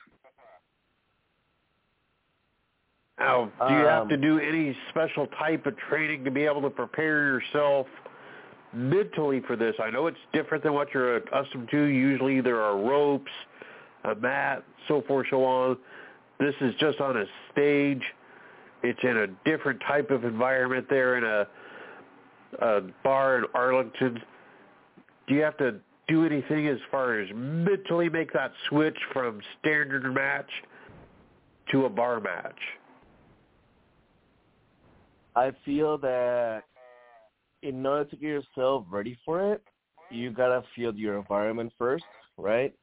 Now, do you have to do any special type of training to be able to prepare yourself mentally for this? I know it's different than what you're accustomed to. Usually there are ropes, a mat, so forth, so on. This is just on a stage. It's in a different type of environment there in a bar in Arlington. Do you have to do anything as far as mentally make that switch from standard match to a bar match? I feel that in order to get yourself ready for it, you gotta feel your environment first, right?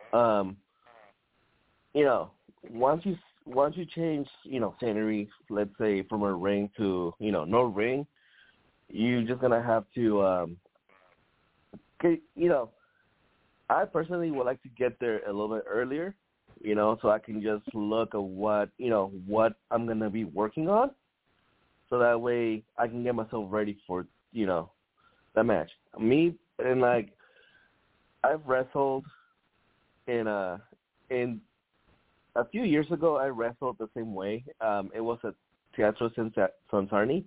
Once you change, scenery, let's say from a ring to, no ring, you're just gonna have to, I personally would like to get there a little bit earlier, so I can just look at what I'm gonna be working on. So that way I can get myself ready for, that match. Me, and like, I've wrestled in a few years ago, I wrestled the same way. It was at Teatro Sansarni.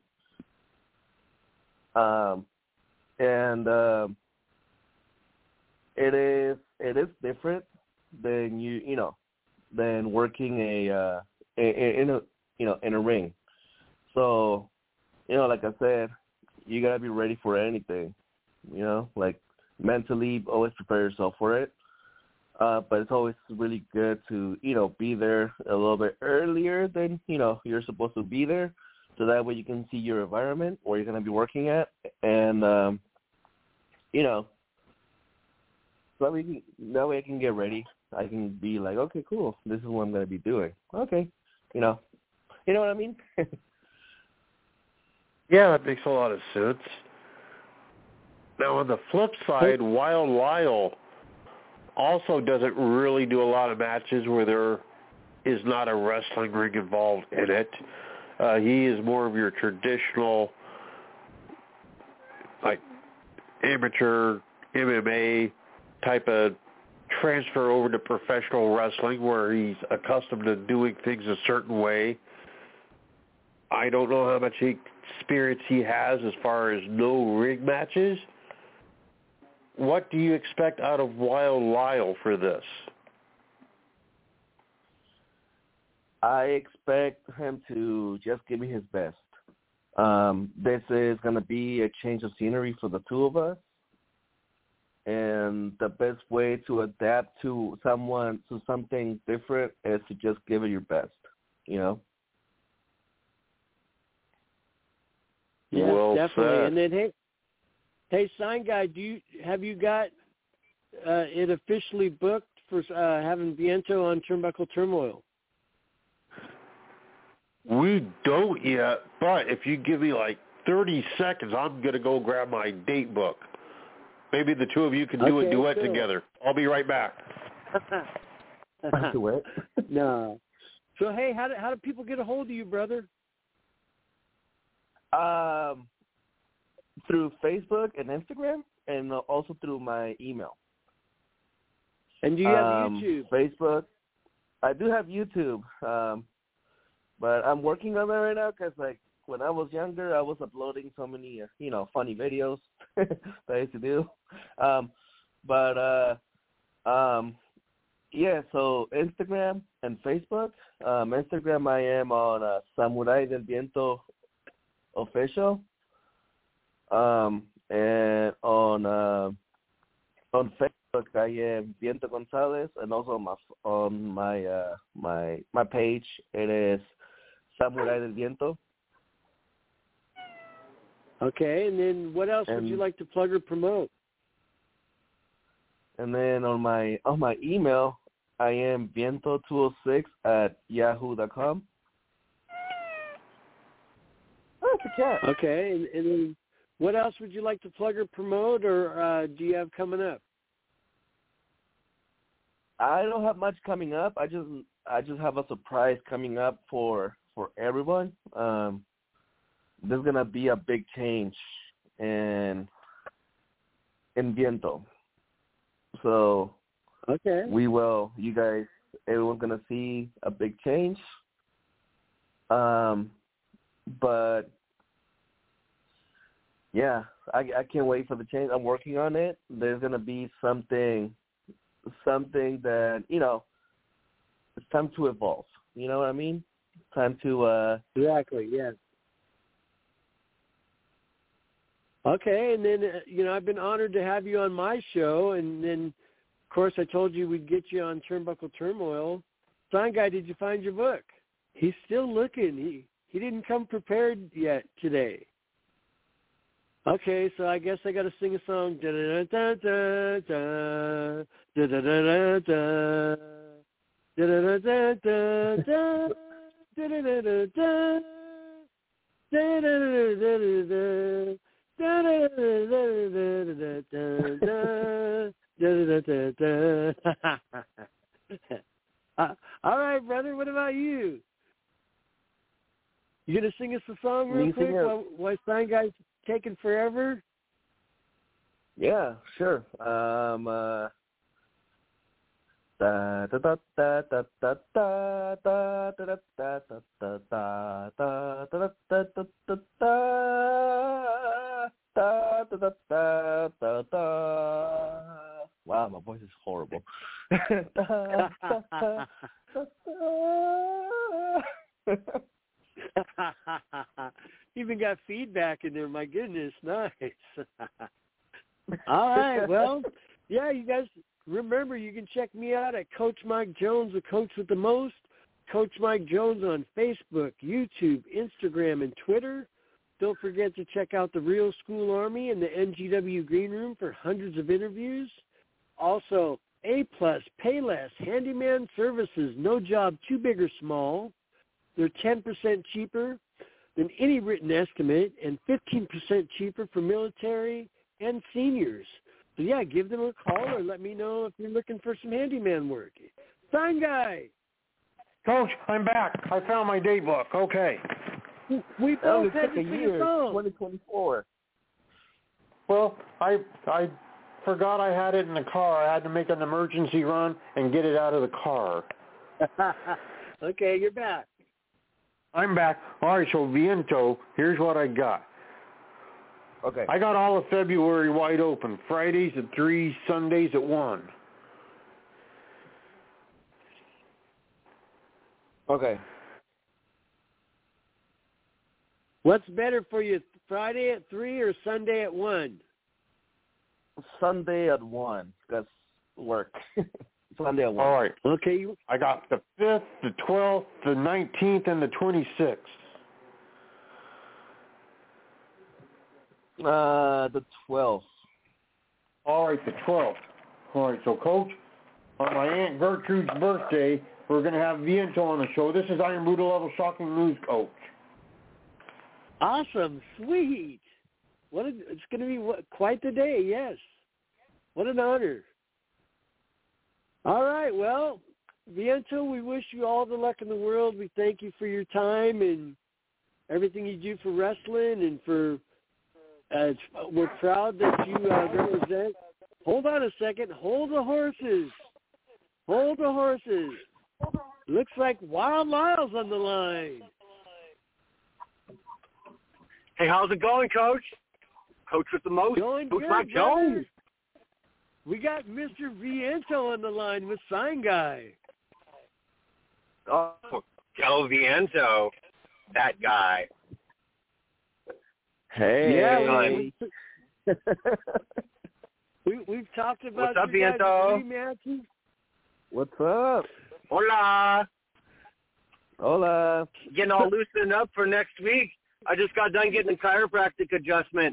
It is different than than working in a ring. So, like I said, you gotta be ready for anything. Like mentally, always prepare yourself for it. But it's always really good to be there a little bit earlier than you're supposed to be there, so that way you can see your environment where you're gonna be working at, and so that way I can get ready. I can be like, okay, cool, this is what I'm gonna be doing. Okay, you know what I mean? Yeah, that makes a lot of sense. Now, on the flip side, Wild Lyle also doesn't really do a lot of matches where there is not a wrestling ring involved in it. He is more of your traditional, like, amateur MMA type of transfer over to professional wrestling where he's accustomed to doing things a certain way. I don't know how much experience he has as far as no ring matches. What do you expect out of Wild Lyle for this? I expect him to just give me his best. This is going to be a change of scenery for the two of us. And the best way to adapt to something different is to just give it your best, Yeah, well definitely. said. And then, hey, Sign Guy, have you got it officially booked for having Viento on Turnbuckle Turmoil? We don't yet, but if you give me like 30 seconds, I'm going to go grab my date book. Maybe the two of you can do a duet together. I'll be right back. Duet? No. So, hey, how do people get a hold of you, brother? Through Facebook and Instagram, and also through my email. And do you have YouTube? Facebook. I do have YouTube, but I'm working on that right now because, like, when I was younger, I was uploading so many, funny videos that I used to do. Yeah, so Instagram and Facebook. Instagram, I am on Samurai del Viento Official. And on Facebook, I am Viento Gonzalez, and also on my page, it is Samurai del Viento. Okay, and then what else would you like to plug or promote? And then on my email, I am viento206@yahoo.com. Oh, it's a cat. Okay, and then what else would you like to plug or promote, or do you have coming up? I don't have much coming up. I just have a surprise coming up for everyone. There's gonna be a big change in Viento. So okay, everyone's gonna see a big change. But yeah, I can't wait for the change. I'm working on it. There's gonna be something that, it's time to evolve. You know what I mean? Time to exactly, yes. Okay, and then I've been honored to have you on my show, and then of course I told you we'd get you on Turnbuckle Turmoil. Sign Guy, did you find your book? He's still looking. He didn't come prepared yet today. Okay, so I guess I got to sing a song. Da da da da da da da da da da da da da. All right, brother. What about you? You gonna sing us a song real quick while Sign Guy's taking forever? Yeah, sure. Da da da da da da da da da da da da da da da da. Wow, my voice is horrible. Even got feedback in there. My goodness, nice. All right, well, yeah, you guys remember you can check me out at Coach Mike Jones, the coach with the most. Coach Mike Jones on Facebook, YouTube, Instagram, and Twitter. Don't forget to check out the Real School Army and the NGW Green Room for hundreds of interviews. Also, A+, Payless, Handyman Services, no job too big or small. They're 10% cheaper than any written estimate and 15% cheaper for military and seniors. So, yeah, give them a call or let me know if you're looking for some handyman work. Sign Guy. Coach, I'm back. I found my day book. Okay. We both had to sing a song. 2024. Well, I forgot I had it in the car. I had to make an emergency run and get it out of the car. Okay, you're back. I'm back. All right, so Viento, here's what I got. Okay. I got all of February wide open. Fridays at 3, Sundays at 1. Okay. What's better for you, Friday at 3 or Sunday at 1? Sunday at 1. That's work. Sunday at 1. All right. Okay. I got the 5th, the 12th, the 19th, and the 26th. The 12th. All right, the 12th. All right, so, Coach, on my Aunt Gertrude's birthday, we're going to have Viento on the show. This is Iron Buddha Level Shocking News, Coach. Awesome. Sweet. It's going to be quite the day, yes. What an honor. All right, well, Viento, we wish you all the luck in the world. We thank you for your time, and everything you do for wrestling and for. We're proud that you represent. Hold on a second. Hold the horses. Hold the horses. Looks like Wild Lyle's on the line. Hey, how's it going, Coach? Coach with the most. Going Coach good, Mike Jones. We got Mr. Viento on the line with Sign Guy. Oh, Joe Viento, that guy. Hey. Yeah, we've talked about What's up, your guys' Viento? rematches. What's up? Hola. Hola. Getting all loosened up for next week. I just got done getting a chiropractic adjustment.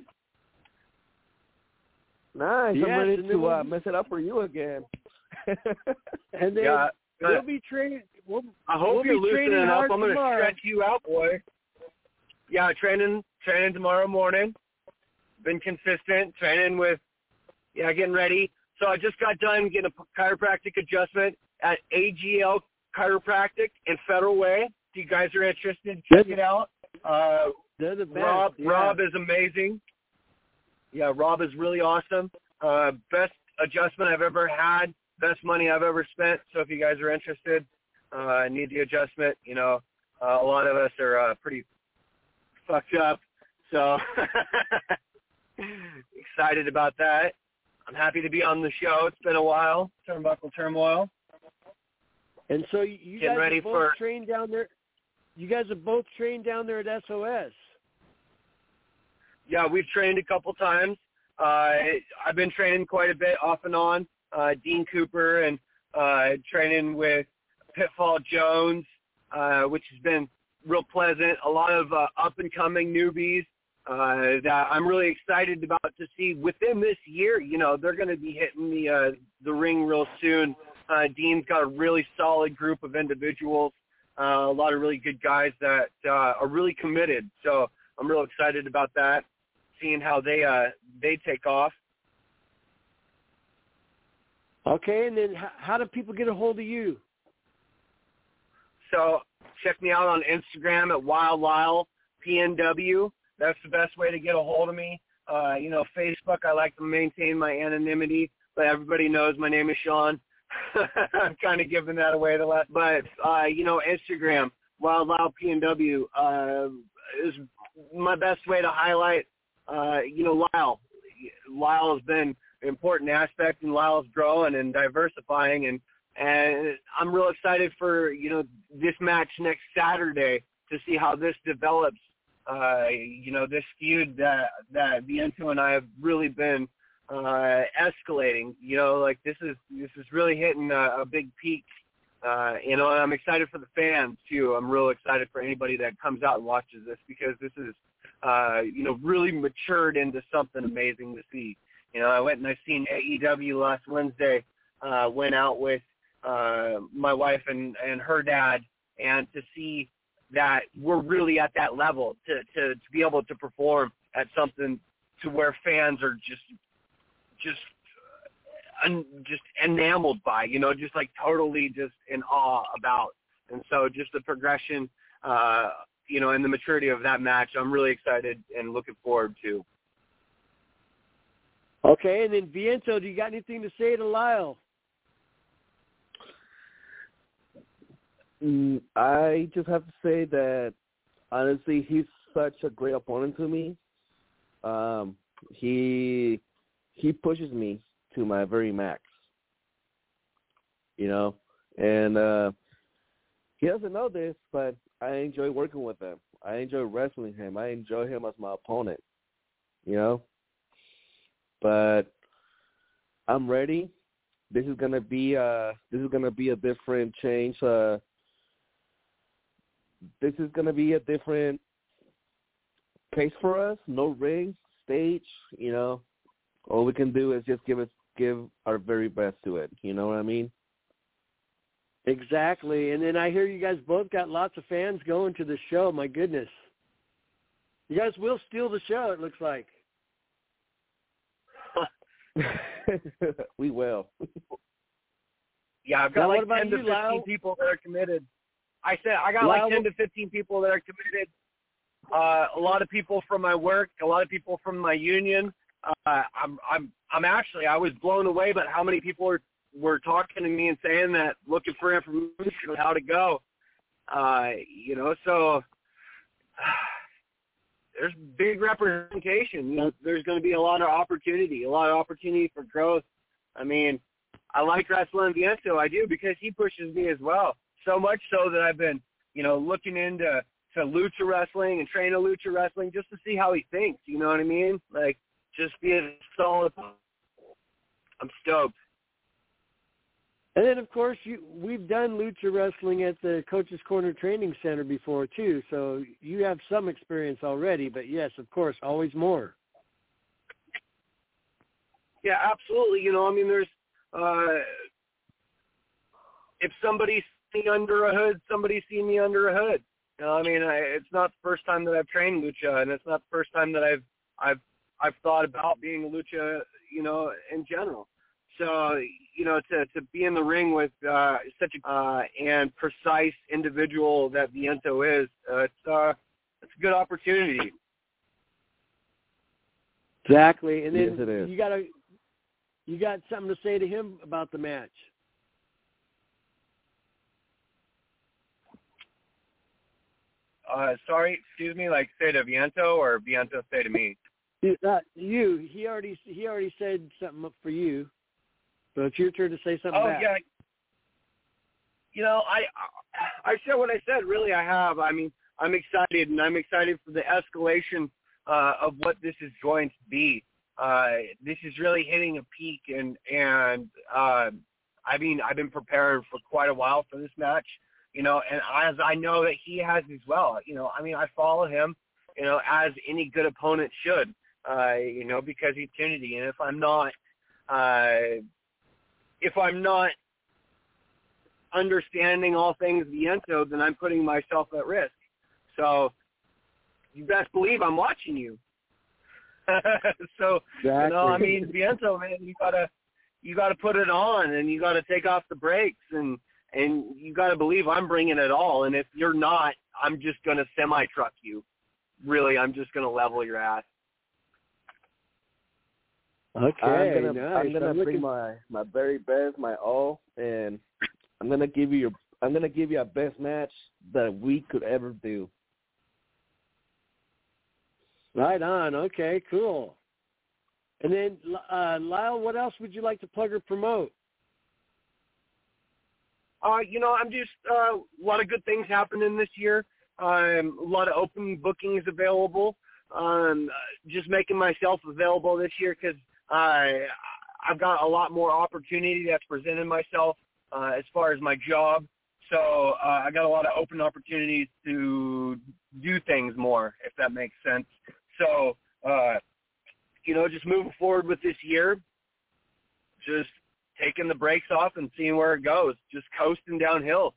Nice. Yes, I'm ready and then to mess it up for you again. And then Yeah. we'll be training. I hope we'll you're be training loosening up. hard I'm going to tomorrow. stretch you out, boy. Yeah, training tomorrow morning. Been consistent, training with, getting ready. So I just got done getting a chiropractic adjustment at AGL Chiropractic in Federal Way. If you guys are interested, check it out. They're the best. Rob is amazing. Yeah, Rob is really awesome. Best adjustment I've ever had. Best money I've ever spent. So if you guys are interested, need the adjustment, a lot of us are pretty fucked up. So excited about that. I'm happy to be on the show. It's been a while. Turnbuckle Turmoil. And so you Getting guys ready are both for- trained down there. You guys are both trained down there at SOS. Yeah, we've trained a couple times. I've been training quite a bit off and on. Dean Cooper and training with Pitfall Jones, which has been real pleasant. A lot of up-and-coming newbies that I'm really excited about to see within this year. They're going to be hitting the ring real soon. Dean's got a really solid group of individuals, a lot of really good guys that are really committed. So I'm real excited about that, seeing how they take off. Okay, and then how do people get a hold of you? So check me out on Instagram at Wild Lyle PNW. That's the best way to get a hold of me. Facebook, I like to maintain my anonymity, but everybody knows my name is Sean. I'm kind of giving that away the last, but Instagram, Wild Lyle PNW, is my best way to highlight, Lyle. Lyle has been an important aspect, and Lyle's growing and diversifying, and I'm real excited for, this match next Saturday to see how this develops. This feud that Viento and I have really been escalating. This is really hitting a big peak. And I'm excited for the fans too. I'm real excited for anybody that comes out and watches this, because this is really matured into something amazing to see. I went and I seen AEW last Wednesday. Went out with my wife and her dad, and to see that we're really at that level to be able to perform at something to where fans are just enamored by, just like totally just in awe about. And so just the progression, and the maturity of that match, I'm really excited and looking forward to. Okay, and then Viento, do you got anything to say to Lyle? I just have to say that, honestly, he's such a great opponent to me. He pushes me to my very max, and he doesn't know this, but I enjoy working with him. I enjoy wrestling him. I enjoy him as my opponent, But I'm ready. This is gonna be a different change. This is gonna be a different pace for us. No ring, stage. All we can do is just give our very best to it. You know what I mean? Exactly. And then I hear you guys both got lots of fans going to the show. My goodness. You guys will steal the show, it looks like. We will. Yeah, I've got now, like 10 to 15 people that are committed. I said I got like 10 to 15 people that are committed. a lot of people from my work, a lot of people from my union. I'm actually, I was blown away by how many people were talking to me and saying that, looking for information on how to go. So there's big representation. There's going to be a lot of opportunity for growth. I mean, I like wrestling Viento. I do, because he pushes me as well. So much so that I've been, looking into lucha wrestling and training lucha wrestling just to see how he thinks. You know what I mean? Like, just be a solid. I'm stoked. And then, of course, we've done lucha wrestling at the Coach's Corner Training Center before, too, so you have some experience already. But, yes, of course, always more. Yeah, absolutely. There's if somebody's seen me under a hood, somebody's seen me under a hood. It's not the first time that I've trained lucha, and it's not the first time that I've thought about being a lucha, in general. So, to be in the ring with such a and precise individual that Viento is, it's a good opportunity. Exactly. And then yes, it is. you got something to say to him about the match. Sorry, excuse me, like say to Viento or Viento say to me? You. He already said something up for you. So it's your turn to say something back. Oh, yeah. I said what I said. Really, I have. I'm excited, and I'm excited for the escalation of what this is going to be. This is really hitting a peak, and I've been preparing for quite a while for this match, and as I know that he has as well. I follow him, as any good opponent should, because he's Trinity, and if I'm not understanding all things Viento, then I'm putting myself at risk. So you best believe I'm watching you. So, exactly. Viento, man, you gotta put it on, and you gotta take off the brakes, and you gotta believe I'm bringing it all. And if you're not, I'm just gonna semi-truck you. Really, I'm just gonna level your ass. Okay, I'm gonna bring my very best, my all, and I'm gonna give you a best match that we could ever do. Right on. Okay, cool. And then, Lyle, what else would you like to plug or promote? I'm just a lot of good things happening this year. A lot of open bookings available. Just making myself available this year because I've got a lot more opportunity that's presented myself as far as my job. So I got a lot of open opportunities to do things more, if that makes sense. So, just moving forward with this year, just taking the brakes off and seeing where it goes, just coasting downhill.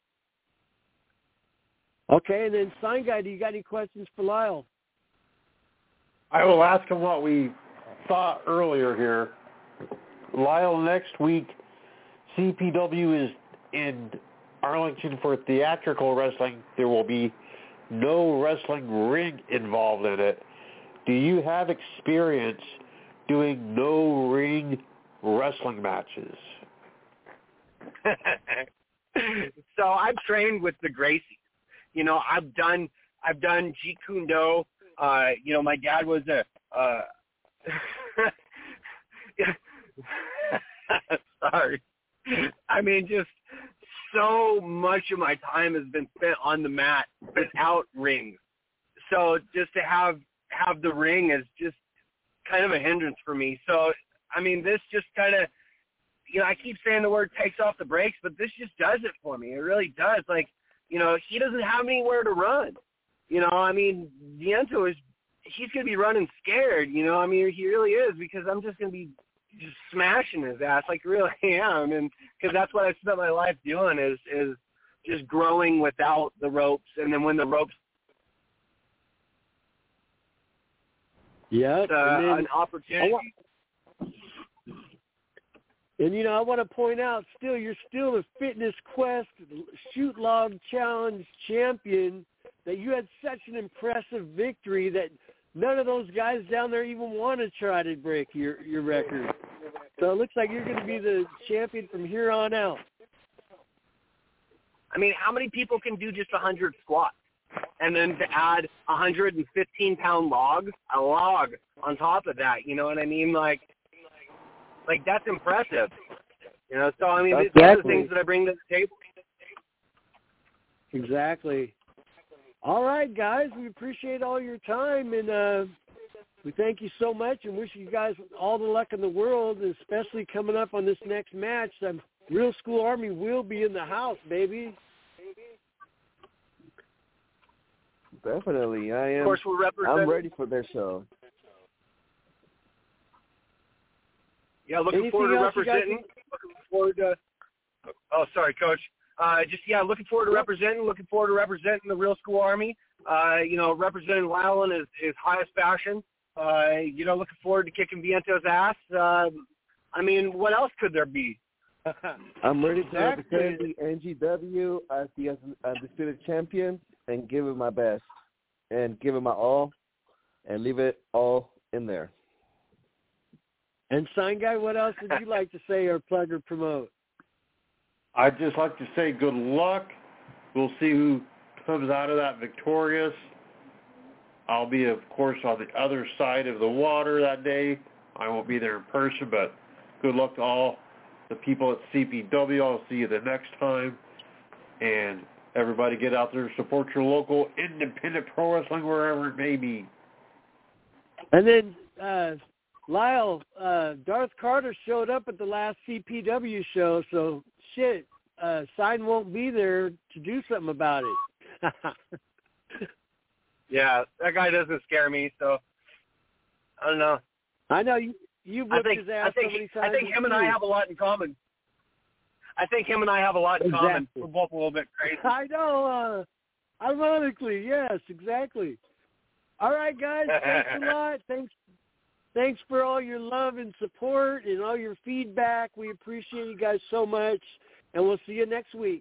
Okay, and then Sign Guy, do you got any questions for Lyle? I will ask him what we thought earlier here. Lyle, next week, CPW is in Arlington for theatrical wrestling. There will be no wrestling ring involved in it. Do you have experience doing no ring wrestling matches? So I've trained with the Gracies. I've done Jeet Kune Do. My dad was a sorry. Just so much of my time has been spent on the mat without rings. So just to have the ring is just kind of a hindrance for me. So, this just kind of, I keep saying the word takes off the brakes, but this just does it for me. It really does. He doesn't have anywhere to run. Viento he's going to be running scared, he really is, because I'm just going to be just smashing his ass like really am. And because that's what I spent my life doing is just growing without the ropes. And then when the ropes, an opportunity. And, I want to point out you're still the Fitness Quest Shoot Log Challenge champion that you had such an impressive victory that none of those guys down there even want to try to break your record. So it looks like you're going to be the champion from here on out. I mean, how many people can do just 100 squats? And then to add 115-pound a log on top of that, you know what I mean? Like that's impressive. You know, so I mean, these are the things that I bring to the table. Exactly. All right, guys, we appreciate all your time, and we thank you so much and wish you guys all the luck in the world, especially coming up on this next match. Real School Army will be in the house, baby. Definitely, I am. Of course, we're representing. I'm ready for their show. Yeah, looking forward to representing. Looking forward to. Oh, sorry, Coach. Looking forward to representing. Looking forward to representing the Real School Army. Representing Lyle in his highest fashion. Looking forward to kicking Viento's ass. I mean, what else could there be? I'm ready to represent the NGW as the undisputed champion and give it my best and give it my all and leave it all in there. And Sign Guy, what else would you like to say or plug or promote? I'd just like to say good luck. We'll see who comes out of that victorious. I'll be, of course, on the other side of the water that day. I won't be there in person, but good luck to all the people at CPW. I'll see you the next time. And everybody get out there and support your local independent pro wrestling wherever it may be. And then, Lyle, Darth Carter showed up at the last CPW show, so shit, Sign won't be there to do something about it. Yeah, that guy doesn't scare me, so I don't know. I know you've whipped his ass so many times. I think him and I have a lot in common. Common. We're both a little bit crazy. I know. Ironically, yes, exactly. All right, guys, thanks a lot. Thanks for all your love and support and all your feedback. We appreciate you guys so much, and we'll see you next week.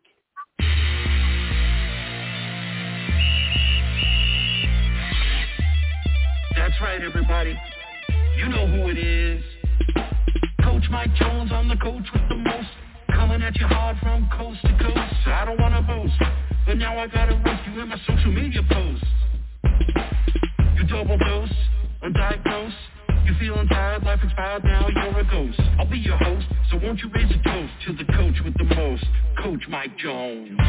That's right, everybody. You know who it is. Coach Mike Jones, I'm the coach with the most. Coming at you hard from coast to coast. I don't want to boast, but now I gotta roast you in my social media posts. You double dose, undiagnosed. You feeling tired, life expired, now you're a ghost. I'll be your host, so won't you raise a toast to the coach with the most, Coach Mike Jones.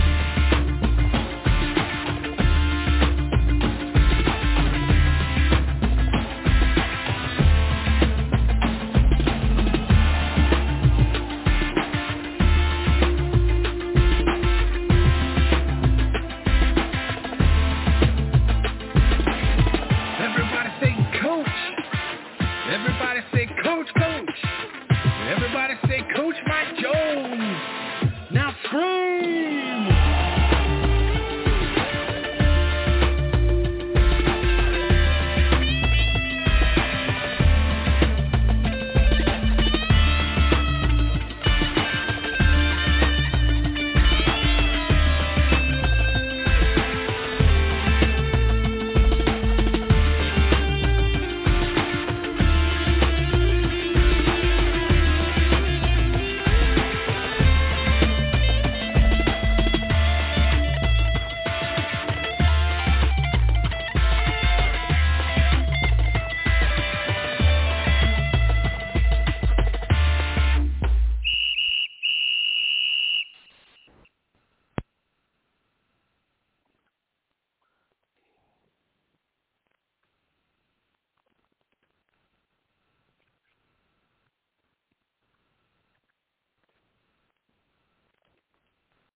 Everybody say, Coach, Coach.